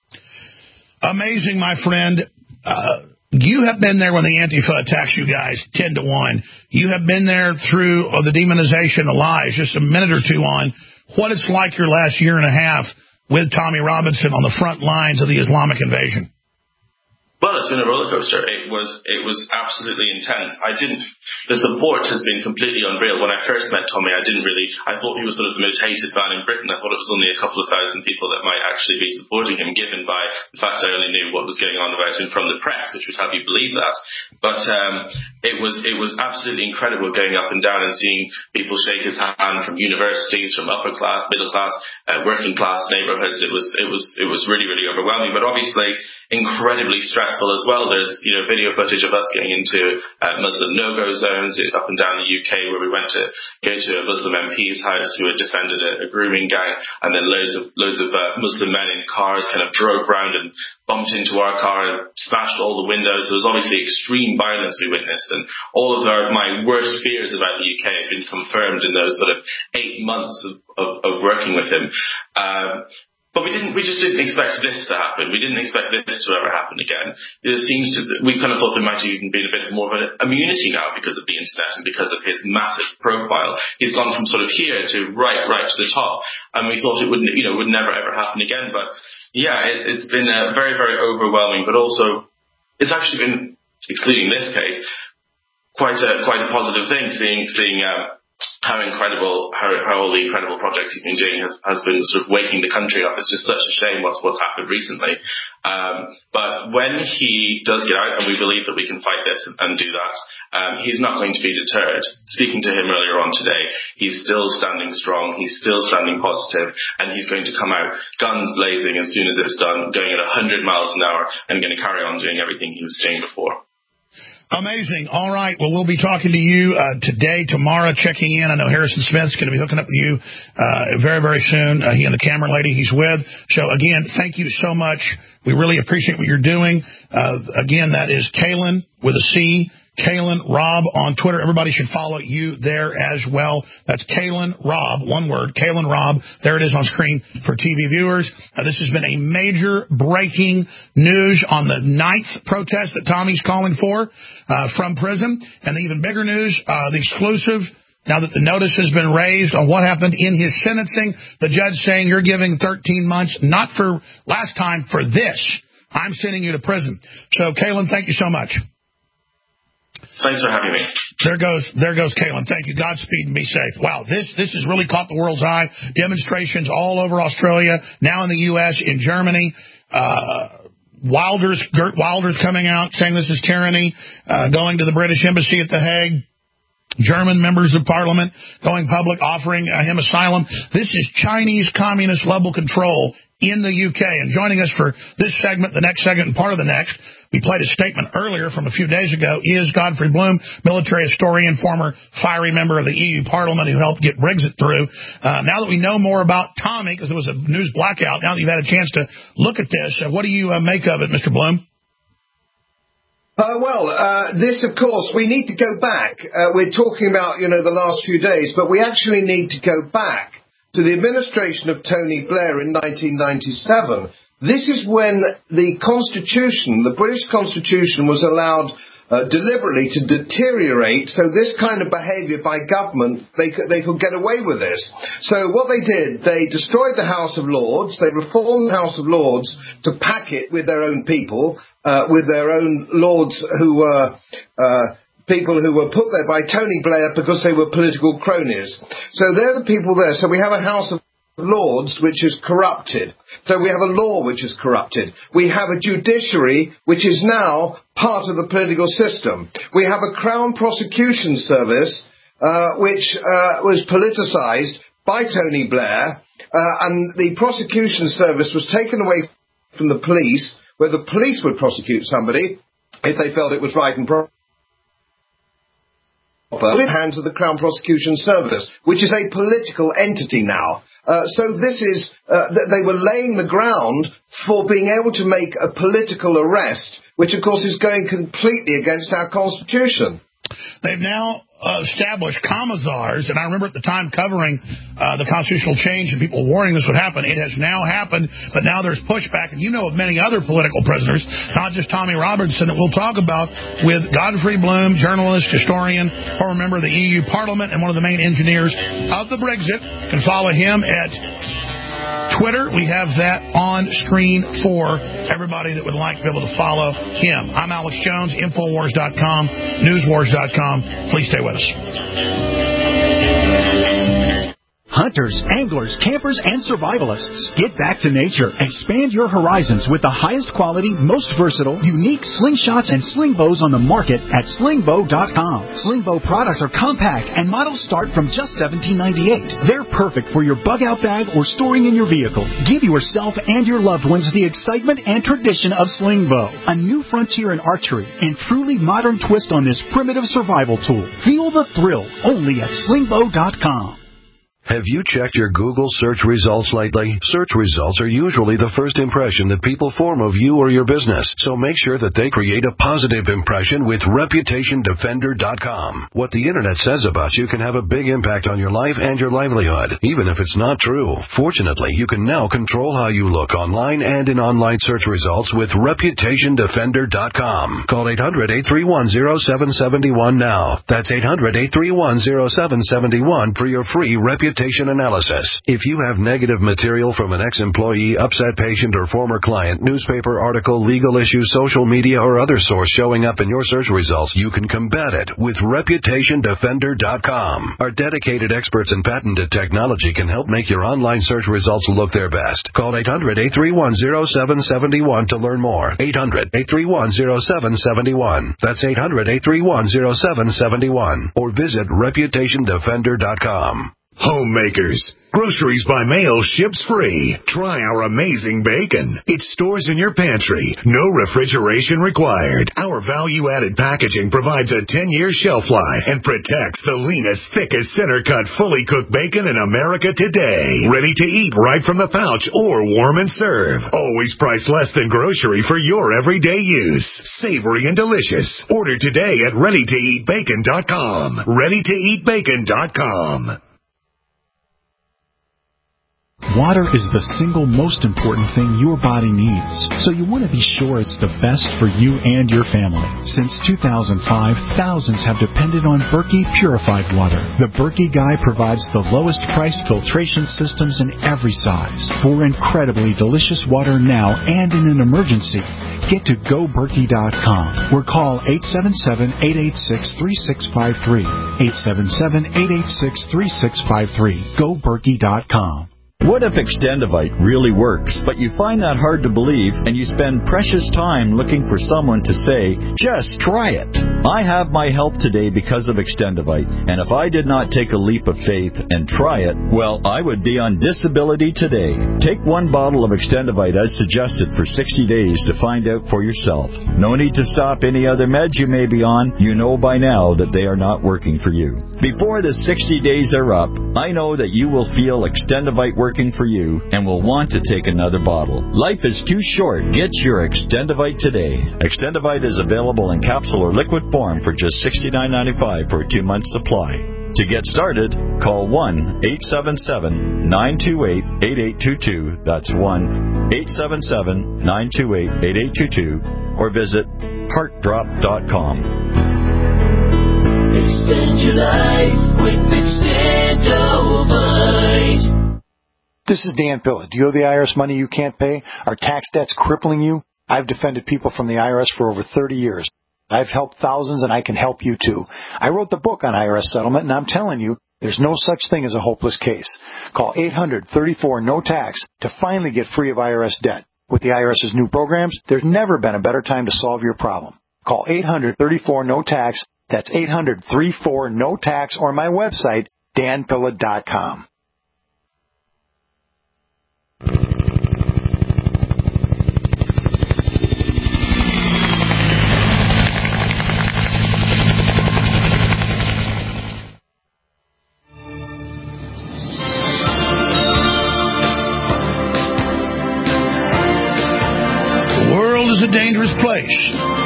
Amazing, my friend. Uh, you have been there when the Antifa attacks you guys ten to one. You have been there through uh, the demonization of lies. Just a minute or two on what it's like your last year and a half with Tommy Robinson on the front lines of the Islamic invasion. Well, it's been a roller coaster. It was it was absolutely intense. I didn't. The support has been completely unreal. When I first met Tommy, I didn't really. I thought he was sort of the most hated man in Britain. I thought it was only a couple of thousand people that might actually be supporting him, given by the fact I only knew what was going on about him from the press, which would have you believe that. But um, it was it was absolutely incredible going up and down and seeing people shake his hand from universities, from upper class, middle class, uh, working class neighborhoods. It was it was it was really really overwhelming, but obviously incredibly stressful as well. There's, you know, video footage of us getting into uh, Muslim no-go zones up and down the U K, where we went to go to a Muslim M P's house who had defended a, a grooming gang, and then loads of loads of uh, Muslim men in cars kind of drove round and bumped into our car and smashed all the windows. There was obviously extreme violence we witnessed, and all of our, my worst fears about the U K have been confirmed in those sort of eight months of, of, of working with him. Um, But we didn't. We just didn't expect this to happen. We didn't expect this to ever happen again. It seems to. We kind of thought there might have even been a bit more of an immunity now because of the internet and because of his massive profile. He's gone from sort of here to right, right to the top, and we thought it would, you know, would never ever happen again. But yeah, it, it's been uh, very, very overwhelming. But also, it's actually been, excluding this case, quite a quite a positive thing, seeing seeing. Um, How incredible, how, how all the incredible projects he's been doing has, has been sort of waking the country up. It's just such a shame what's what's happened recently. Um, but when he does get out, and we believe that we can fight this and, and do that, um, he's not going to be deterred. Speaking to him earlier on today, he's still standing strong, he's still standing positive, and he's going to come out guns blazing as soon as it's done, going at one hundred miles an hour, and going to carry on doing everything he was doing before. Amazing. All right. Well, we'll be talking to you uh, today, tomorrow, checking in. I know Harrison Smith's going to be hooking up with you uh, very, very soon. Uh, he and the camera lady he's with. So, again, thank you so much. We really appreciate what you're doing. Uh, again, that is Kalen with a C. Kalen Robb on Twitter. Everybody should follow you there as well. That's Kalen Robb, one word, Kalen Robb. There it is on screen for T V viewers. Uh, this has been a major breaking news on the ninth protest that Tommy's calling for uh, from prison. And the even bigger news, uh, the exclusive, now that the notice has been raised on what happened in his sentencing, the judge saying you're giving thirteen months, not for last time, for this. I'm sending you to prison. So, Kalen, thank you so much. Thanks for having me. There goes, there goes Kalen. Thank you. Godspeed and be safe. Wow, this this has really caught the world's eye. Demonstrations all over Australia, now in the U S, in Germany. Uh, Wilder's, Gert Wilder's coming out saying this is tyranny, uh, going to the British Embassy at The Hague. German members of parliament going public, offering uh, him asylum. This is Chinese communist level control in the U K. And joining us for this segment, the next segment, and part of the next, we played a statement earlier from a few days ago, is Godfrey Bloom, military historian, former fiery member of the E U Parliament who helped get Brexit through. Uh, now that we know more about Tommy, because there was a news blackout, now that you've had a chance to look at this, uh, what do you uh, make of it, Mister Bloom? Uh, well, uh, this, of course, we need to go back. Uh, we're talking about, you know, the last few days, but we actually need to go back to the administration of Tony Blair in nineteen ninety-seven. This is when the Constitution, the British Constitution, was allowed uh, deliberately to deteriorate, so this kind of behaviour by government, they could, they could get away with this. So what they did, they destroyed the House of Lords, they reformed the House of Lords to pack it with their own people, Uh, with their own lords who were uh, people who were put there by Tony Blair because they were political cronies. So they're the people there. So we have a House of Lords which is corrupted. So we have a law which is corrupted. We have a judiciary which is now part of the political system. We have a Crown Prosecution Service uh, which uh, was politicised by Tony Blair, uh, and the prosecution service was taken away from the police, where the police would prosecute somebody if they felt it was right and proper, in the hands of the Crown Prosecution Service, which is a political entity now. Uh, so this is, uh, they were laying the ground for being able to make a political arrest, which of course is going completely against our Constitution. They've now uh, established commissars, and I remember at the time covering uh, the constitutional change and people warning this would happen. It has now happened, but now there's pushback, and you know of many other political prisoners, not just Tommy Robertson, that we'll talk about with Godfrey Bloom, journalist, historian, former member of the E U Parliament, and one of the main engineers of the Brexit. You can follow him at Twitter. We have that on screen for everybody that would like to be able to follow him. I'm Alex Jones, Infowars dot com, Newswars dot com. Please stay with us. Hunters, anglers, campers, and survivalists. Get back to nature. Expand your horizons with the highest quality, most versatile, unique slingshots and sling bows on the market at sling bow dot com. Sling bow products are compact and models start from just seventeen ninety-eight. They're perfect for your bug out bag or storing in your vehicle. Give yourself and your loved ones the excitement and tradition of sling bow, a new frontier in archery and truly modern twist on this primitive survival tool. Feel the thrill only at sling bow dot com. Have you checked your Google search results lately? Search results are usually the first impression that people form of you or your business, so make sure that they create a positive impression with reputation defender dot com. What the Internet says about you can have a big impact on your life and your livelihood, even if it's not true. Fortunately, you can now control how you look online and in online search results with reputation defender dot com. Call eight hundred, eight three one, zero seven seven one now. That's eight hundred, eight three one, zero seven seven one for your free Reputation reputation analysis. If you have negative material from an ex-employee, upset patient, or former client, newspaper article, legal issue, social media, or other source showing up in your search results, you can combat it with reputation defender dot com. Our dedicated experts in patented technology can help make your online search results look their best. Call eight hundred, eight three one, zero seven seven one to learn more. eight hundred, eight three one, zero seven seven one. That's eight hundred, eight three one, zero seven seven one. Or visit reputation defender dot com. Homemakers. Groceries by mail ships free. Try our amazing bacon. It stores in your pantry. No refrigeration required. Our value-added packaging provides a ten-year shelf life and protects the leanest, thickest, center-cut, fully cooked bacon in America today. Ready to eat right from the pouch or warm and serve. Always priced less than grocery for your everyday use. Savory and delicious. Order today at ready to eat bacon dot com. ready to eat bacon dot com. Water is the single most important thing your body needs, so you want to be sure it's the best for you and your family. Since two thousand five, thousands have depended on Berkey purified water. The Berkey Guy provides the lowest priced filtration systems in every size for incredibly delicious water now and in an emergency. Get to go berkey dot com or call eight seven seven, eight eight six, three six five three. eight seven seven, eight eight six, three six five three. go berkey dot com. What if Extendivite really works, but you find that hard to believe and you spend precious time looking for someone to say, just try it? I have my help today because of Extendivite, and if I did not take a leap of faith and try it, well, I would be on disability today. Take one bottle of Extendivite as suggested for sixty days to find out for yourself. No need to stop any other meds you may be on. You know by now that they are not working for you. Before the sixty days are up, I know that you will feel Extendivite working for you and will want to take another bottle. Life is too short. Get your Extendivite today. Extendivite is available in capsule or liquid form for just sixty-nine ninety-five for a two-month supply. To get started, call one eight seven seven, nine two eight, eight eight two two. That's one eight seven seven, nine two eight, eight eight two two. Or visit heart drop dot com. Extend your life with Extendivite. This is Dan Pilla. Do you owe the I R S money you can't pay? Are tax debts crippling you? I've defended people from the I R S for over thirty years. I've helped thousands, and I can help you too. I wrote the book on I R S settlement, and I'm telling you, there's no such thing as a hopeless case. Call eight hundred, thirty-four, no tax to finally get free of I R S debt. With the IRS's new programs, there's never been a better time to solve your problem. Call eight hundred, thirty-four, no tax. That's eight hundred, thirty-four, no tax, or my website, dan pilla dot com. The world is a dangerous place.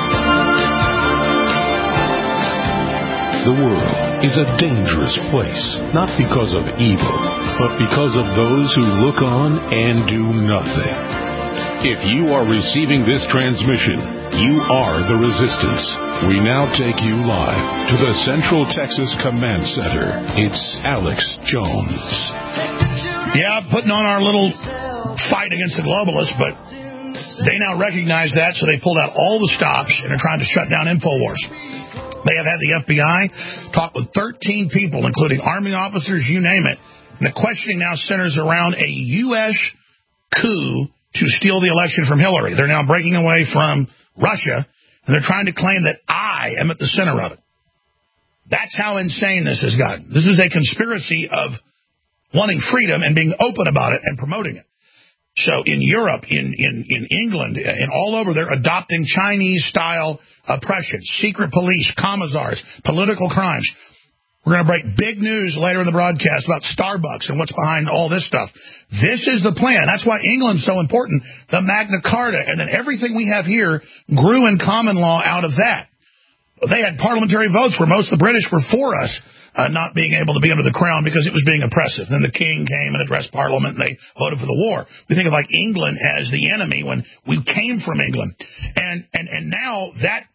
The world is a dangerous place, not because of evil, but because of those who look on and do nothing. If you are receiving this transmission, you are the resistance. We now take you live to the Central Texas Command Center. It's Alex Jones. Yeah, putting on our little fight against the globalists, but they now recognize that, so they pulled out all the stops and are trying to shut down InfoWars. They have had the F B I talk with thirteen people, including Army officers, you name it. And the questioning now centers around a U S coup to steal the election from Hillary. They're now breaking away from Russia, and they're trying to claim that I am at the center of it. That's how insane this has gotten. This is a conspiracy of wanting freedom and being open about it and promoting it. So in Europe, in, in, in England, and all over, they're adopting Chinese-style oppression, secret police, commissars, political crimes. We're going to break big news later in the broadcast about Starbucks and what's behind all this stuff. This is the plan. That's why England's so important. The Magna Carta, and then everything we have here grew in common law out of that. They had parliamentary votes where most of the British were for us uh, not being able to be under the crown because it was being oppressive. Then the king came and addressed Parliament, and they voted for the war. We think of like England as the enemy when we came from England. And and and now that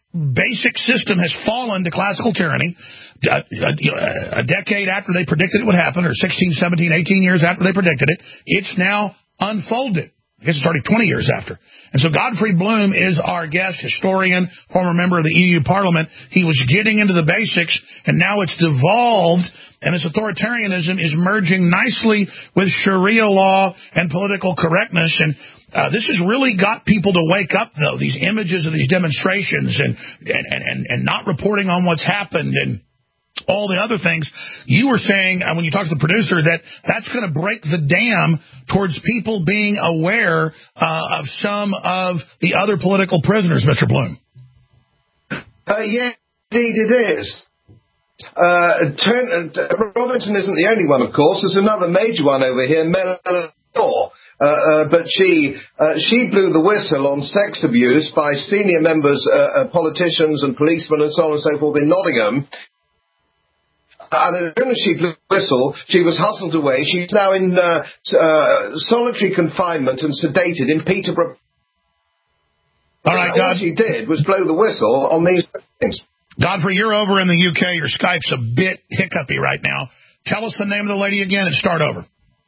basic system has fallen to classical tyranny a, a, a decade after they predicted it would happen, or sixteen, seventeen, eighteen years after they predicted it. It's now unfolded. I guess it's already twenty years after. And so Godfrey Bloom is our guest, historian, former member of the E U Parliament. He was getting into the basics, and now it's devolved, and this authoritarianism is merging nicely with Sharia law and political correctness. And uh, this has really got people to wake up, though, these images of these demonstrations and, and, and, and not reporting on what's happened and all the other things. You were saying, uh, when you talked to the producer, that that's going to break the dam towards people being aware uh, of some of the other political prisoners, Mister Bloom. Uh, yeah, indeed it is. Uh, Turn, uh, Robinson isn't the only one, of course. There's another major one over here, Melanie Shaw. Uh, uh, but she uh, she blew the whistle on sex abuse by senior members, uh, uh, politicians and policemen and so on and so forth in Nottingham. And as soon as she blew the whistle, she was hustled away. She's now in uh, uh, solitary confinement and sedated in Peterborough. All right, God. All she did was blow the whistle on these things. Godfrey, you're over in the U K. Your Skype's a bit hiccupy right now. Tell us the name of the lady again and start over.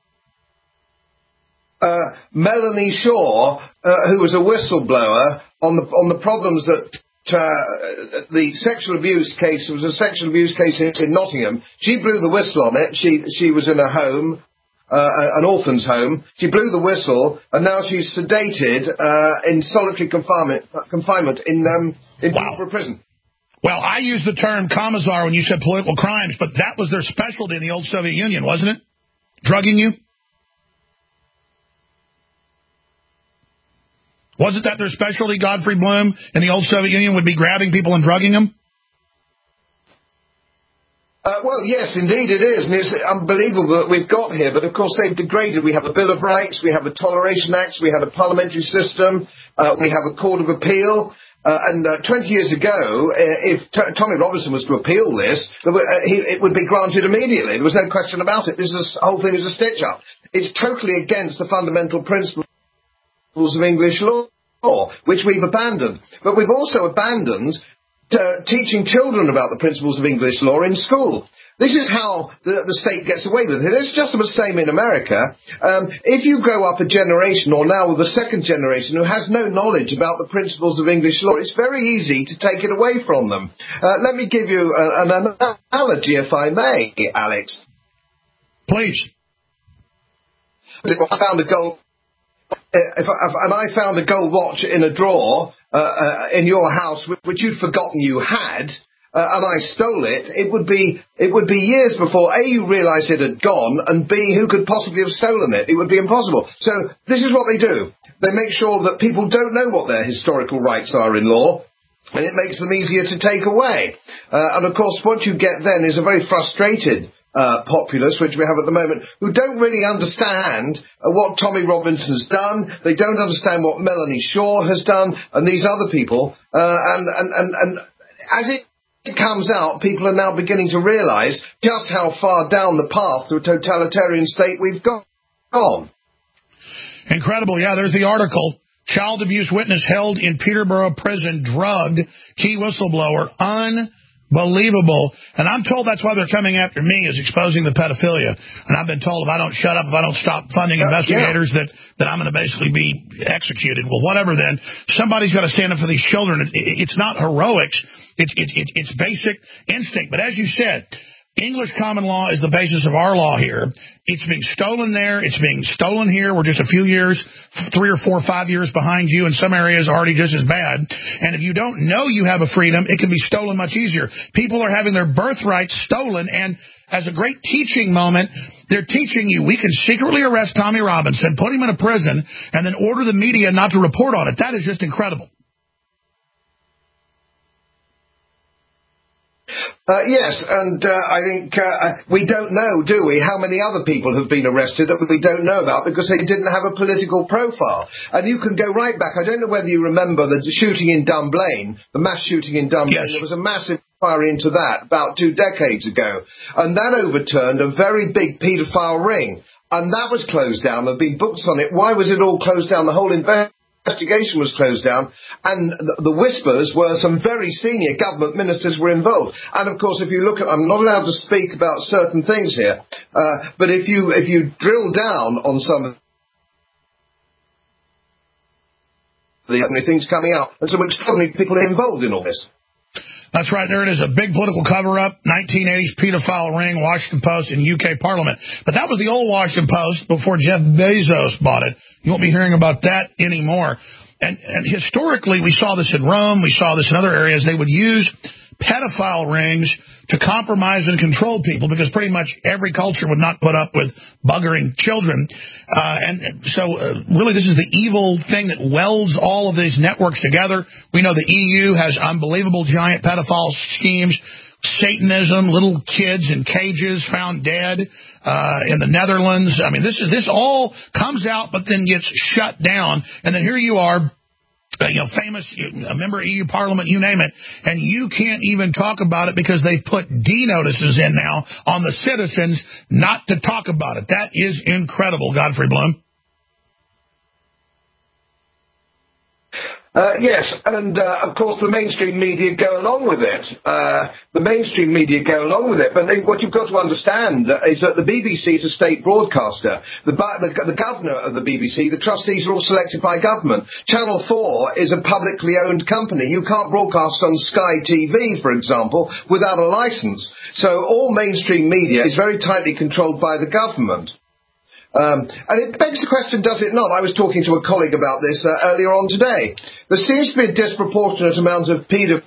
Uh, Melanie Shaw, uh, who was a whistleblower on the on the problems that uh, the sexual abuse case was a sexual abuse case in, in Nottingham. She blew the whistle on it. She she was in a home, uh, an orphan's home. She blew the whistle, and now she's sedated uh, in solitary confinement confinement in um, in wow. prison. Well, I used the term commissar when you said political crimes, but that was their specialty in the old Soviet Union, wasn't it? Drugging you? Wasn't that their specialty, Godfrey Bloom, in the old Soviet Union, would be grabbing people and drugging them? Uh, well, yes, indeed it is, and it's unbelievable that we've got here, but of course they've degraded. We have a Bill of Rights, we have a Toleration Act, we have a parliamentary system, uh, we have a Court of Appeal. Uh, and uh, twenty years ago, uh, if T- Tommy Robinson was to appeal this, uh, he, it would be granted immediately. There was no question about it. This is, whole thing is a stitch-up. It's totally against the fundamental principles of English law, which we've abandoned. But we've also abandoned uh, teaching children about the principles of English law in school. This is how the, the state gets away with it. It's just the same in America. Um, if you grow up a generation, or now with the second generation, who has no knowledge about the principles of English law, it's very easy to take it away from them. Uh, let me give you a, an analogy, if I may, Alex. Please. I found a gold, if I, and I found a gold watch in a drawer uh, uh, in your house, which you'd forgotten you had. Uh, and I stole it, it would be it would be years before A, you realised it had gone, and B, who could possibly have stolen it? It would be impossible. So this is what they do. They make sure that people don't know what their historical rights are in law, and it makes them easier to take away. Uh, and of course, what you get then is a very frustrated uh, populace, which we have at the moment, who don't really understand uh, what Tommy Robinson's done. They don't understand what Melanie Shaw has done, and these other people. Uh, and, and, and, and as it It comes out, people are now beginning to realise just how far down the path to a totalitarian state we've gone. Incredible. Yeah, there's the article. Child abuse witness held in Peterborough prison, drugged, key whistleblower. Unbelievable. And I'm told that's why they're coming after me, is exposing the pedophilia. And I've been told if I don't shut up, if I don't stop funding uh, investigators, yeah. that, that I'm going to basically be executed. Well, whatever then. Somebody's got to stand up for these children. It, it, it's not heroics. It's, it, it, it's basic instinct. But as you said, English common law is the basis of our law here. It's being stolen there. It's being stolen here. We're just a few years, three or four or five years behind you. In some areas, already just as bad. And if you don't know you have a freedom, it can be stolen much easier. People are having their birthrights stolen. And as a great teaching moment, they're teaching you we can secretly arrest Tommy Robinson, put him in a prison, and then order the media not to report on it. That is just incredible. Uh, yes, and uh, I think uh, we don't know, do we, how many other people have been arrested that we don't know about because they didn't have a political profile. And you can go right back. I don't know whether you remember the shooting in Dunblane, the mass shooting in Dunblane. Yes. There was a massive inquiry into that about two decades ago. And that overturned a very big paedophile ring. And that was closed down. There have been books on it. Why was it all closed down? The whole investigation investigation was closed down, and the whispers were some very senior government ministers were involved. And of course, if you look at, I'm not allowed to speak about certain things here, uh, but if you if you drill down on some of the things coming out, and some extraordinary people involved in all this. That's right. There it is, a big political cover-up, nineteen eighties pedophile ring, Washington Post in U K Parliament. But that was the old Washington Post before Jeff Bezos bought it. You won't be hearing about that anymore. And, and historically, we saw this in Rome. We saw this in other areas. They would use pedophile rings to compromise and control people, because pretty much every culture would not put up with buggering children. Uh, and so uh, really this is the evil thing that welds all of these networks together. We know the E U has unbelievable giant pedophile schemes. Satanism, little kids in cages found dead uh, in the Netherlands. I mean, this is this all comes out but then gets shut down. And then here you are, Uh, you know, famous, a member of E U Parliament, you name it, and you can't even talk about it because they've put D notices in now on the citizens not to talk about it. That is incredible, Godfrey Bloom. Uh, yes, and uh, of course the mainstream media go along with it. Uh, the mainstream media go along with it, but they, what you've got to understand is that the B B C is a state broadcaster. The, the, the governor of the B B C, the trustees are all selected by government. Channel four is a publicly owned company. You can't broadcast on Sky T V, for example, without a license. So all mainstream media is very tightly controlled by the government. Um, and it begs the question, does it not? I was talking to a colleague about this uh, earlier on today. There seems to be a disproportionate amount of paedophiles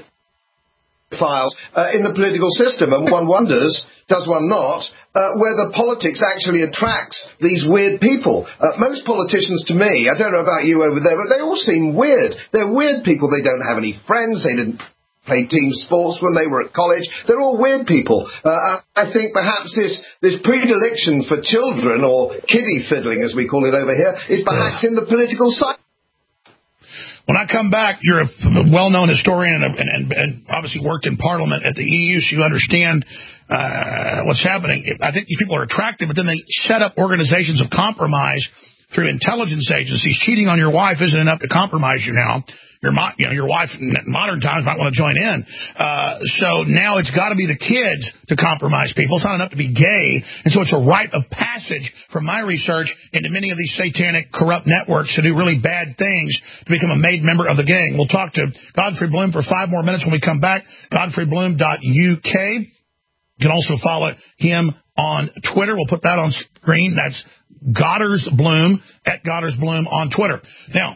uh, in the political system, and one wonders, does one not, uh, whether politics actually attracts these weird people. Uh, most politicians, to me, I don't know about you over there, but they all seem weird. They're weird people. They don't have any friends. They didn't play team sports when they were at college. They're all weird people. Uh, I think perhaps this, this predilection for children, or kiddie fiddling as we call it over here, is perhaps in the political side. When I come back, you're a well-known historian and, and, and obviously worked in Parliament at the E U, so you understand uh, what's happening. I think these people are attractive, but then they set up organizations of compromise through intelligence agencies. Cheating on your wife isn't enough to compromise you now. Your, you know, your wife in modern times might want to join in. Uh, so now it's got to be the kids to compromise people. It's not enough to be gay. And so it's a rite of passage from my research into many of these satanic, corrupt networks to do really bad things to become a made member of the gang. We'll talk to Godfrey Bloom for five more minutes when we come back. Godfrey Bloom dot U K. You can also follow him on Twitter. We'll put that on screen. That's Godders Bloom, at Godders Bloom on Twitter. Now,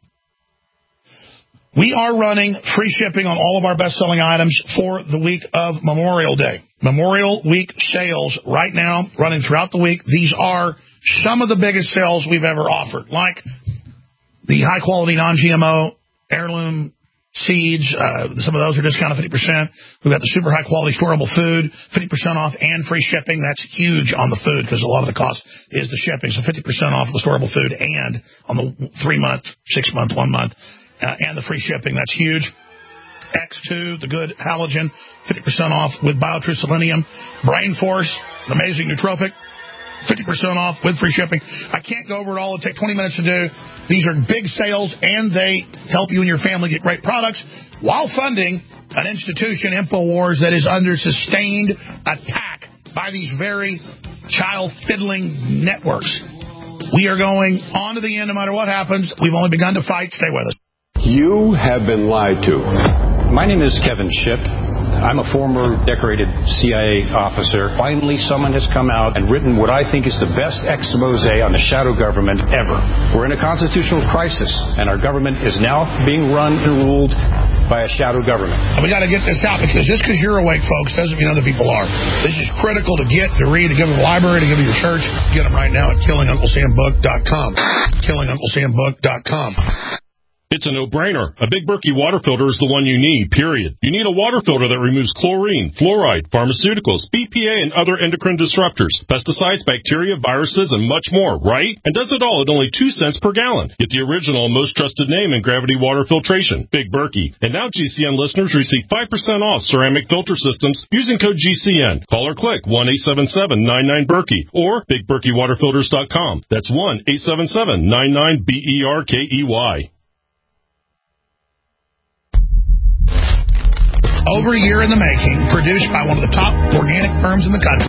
we are running free shipping on all of our best-selling items for the week of Memorial Day. Memorial Week sales right now, running throughout the week. These are some of the biggest sales we've ever offered, like the high-quality non-G M O heirloom seeds. Uh, some of those are discounted fifty percent. We've got the super high-quality storable food, fifty percent off and free shipping. That's huge on the food because a lot of the cost is the shipping. So fifty percent off the storable food and on the three-month, six-month, one-month. Uh, and the free shipping, that's huge. X two, the good halogen, fifty percent off with BioTrue Selenium. Brain Force, the amazing nootropic, fifty percent off with free shipping. I can't go over it all. It'll take twenty minutes to do. These are big sales, and they help you and your family get great products while funding an institution, InfoWars, that is under sustained attack by these very child-fiddling networks. We are going on to the end no matter what happens. We've only begun to fight. Stay with us. You have been lied to. My name is Kevin Shipp. I'm a former decorated C I A officer. Finally, someone has come out and written what I think is the best expose on the shadow government ever. We're in a constitutional crisis, and our government is now being run and ruled by a shadow government. We got to get this out, because just because you're awake, folks, doesn't mean other people are. This is critical to get, to read, to give to the library, to give to your church. Get them right now at killing uncle sam book dot com. killing uncle sam book dot com. It's a no-brainer. A Big Berkey water filter is the one you need, period. You need a water filter that removes chlorine, fluoride, pharmaceuticals, B P A, and other endocrine disruptors, pesticides, bacteria, viruses, and much more, right? And does it all at only two cents per gallon. Get the original and most trusted name in gravity water filtration, Big Berkey. And now G C N listeners receive five percent off ceramic filter systems using code G C N. Call or click one eight seven seven nine nine Berkey or big berkey water filters dot com. That's one eight seven seven nine nine B E R K E Y. Over a year in the making, produced by one of the top organic firms in the country.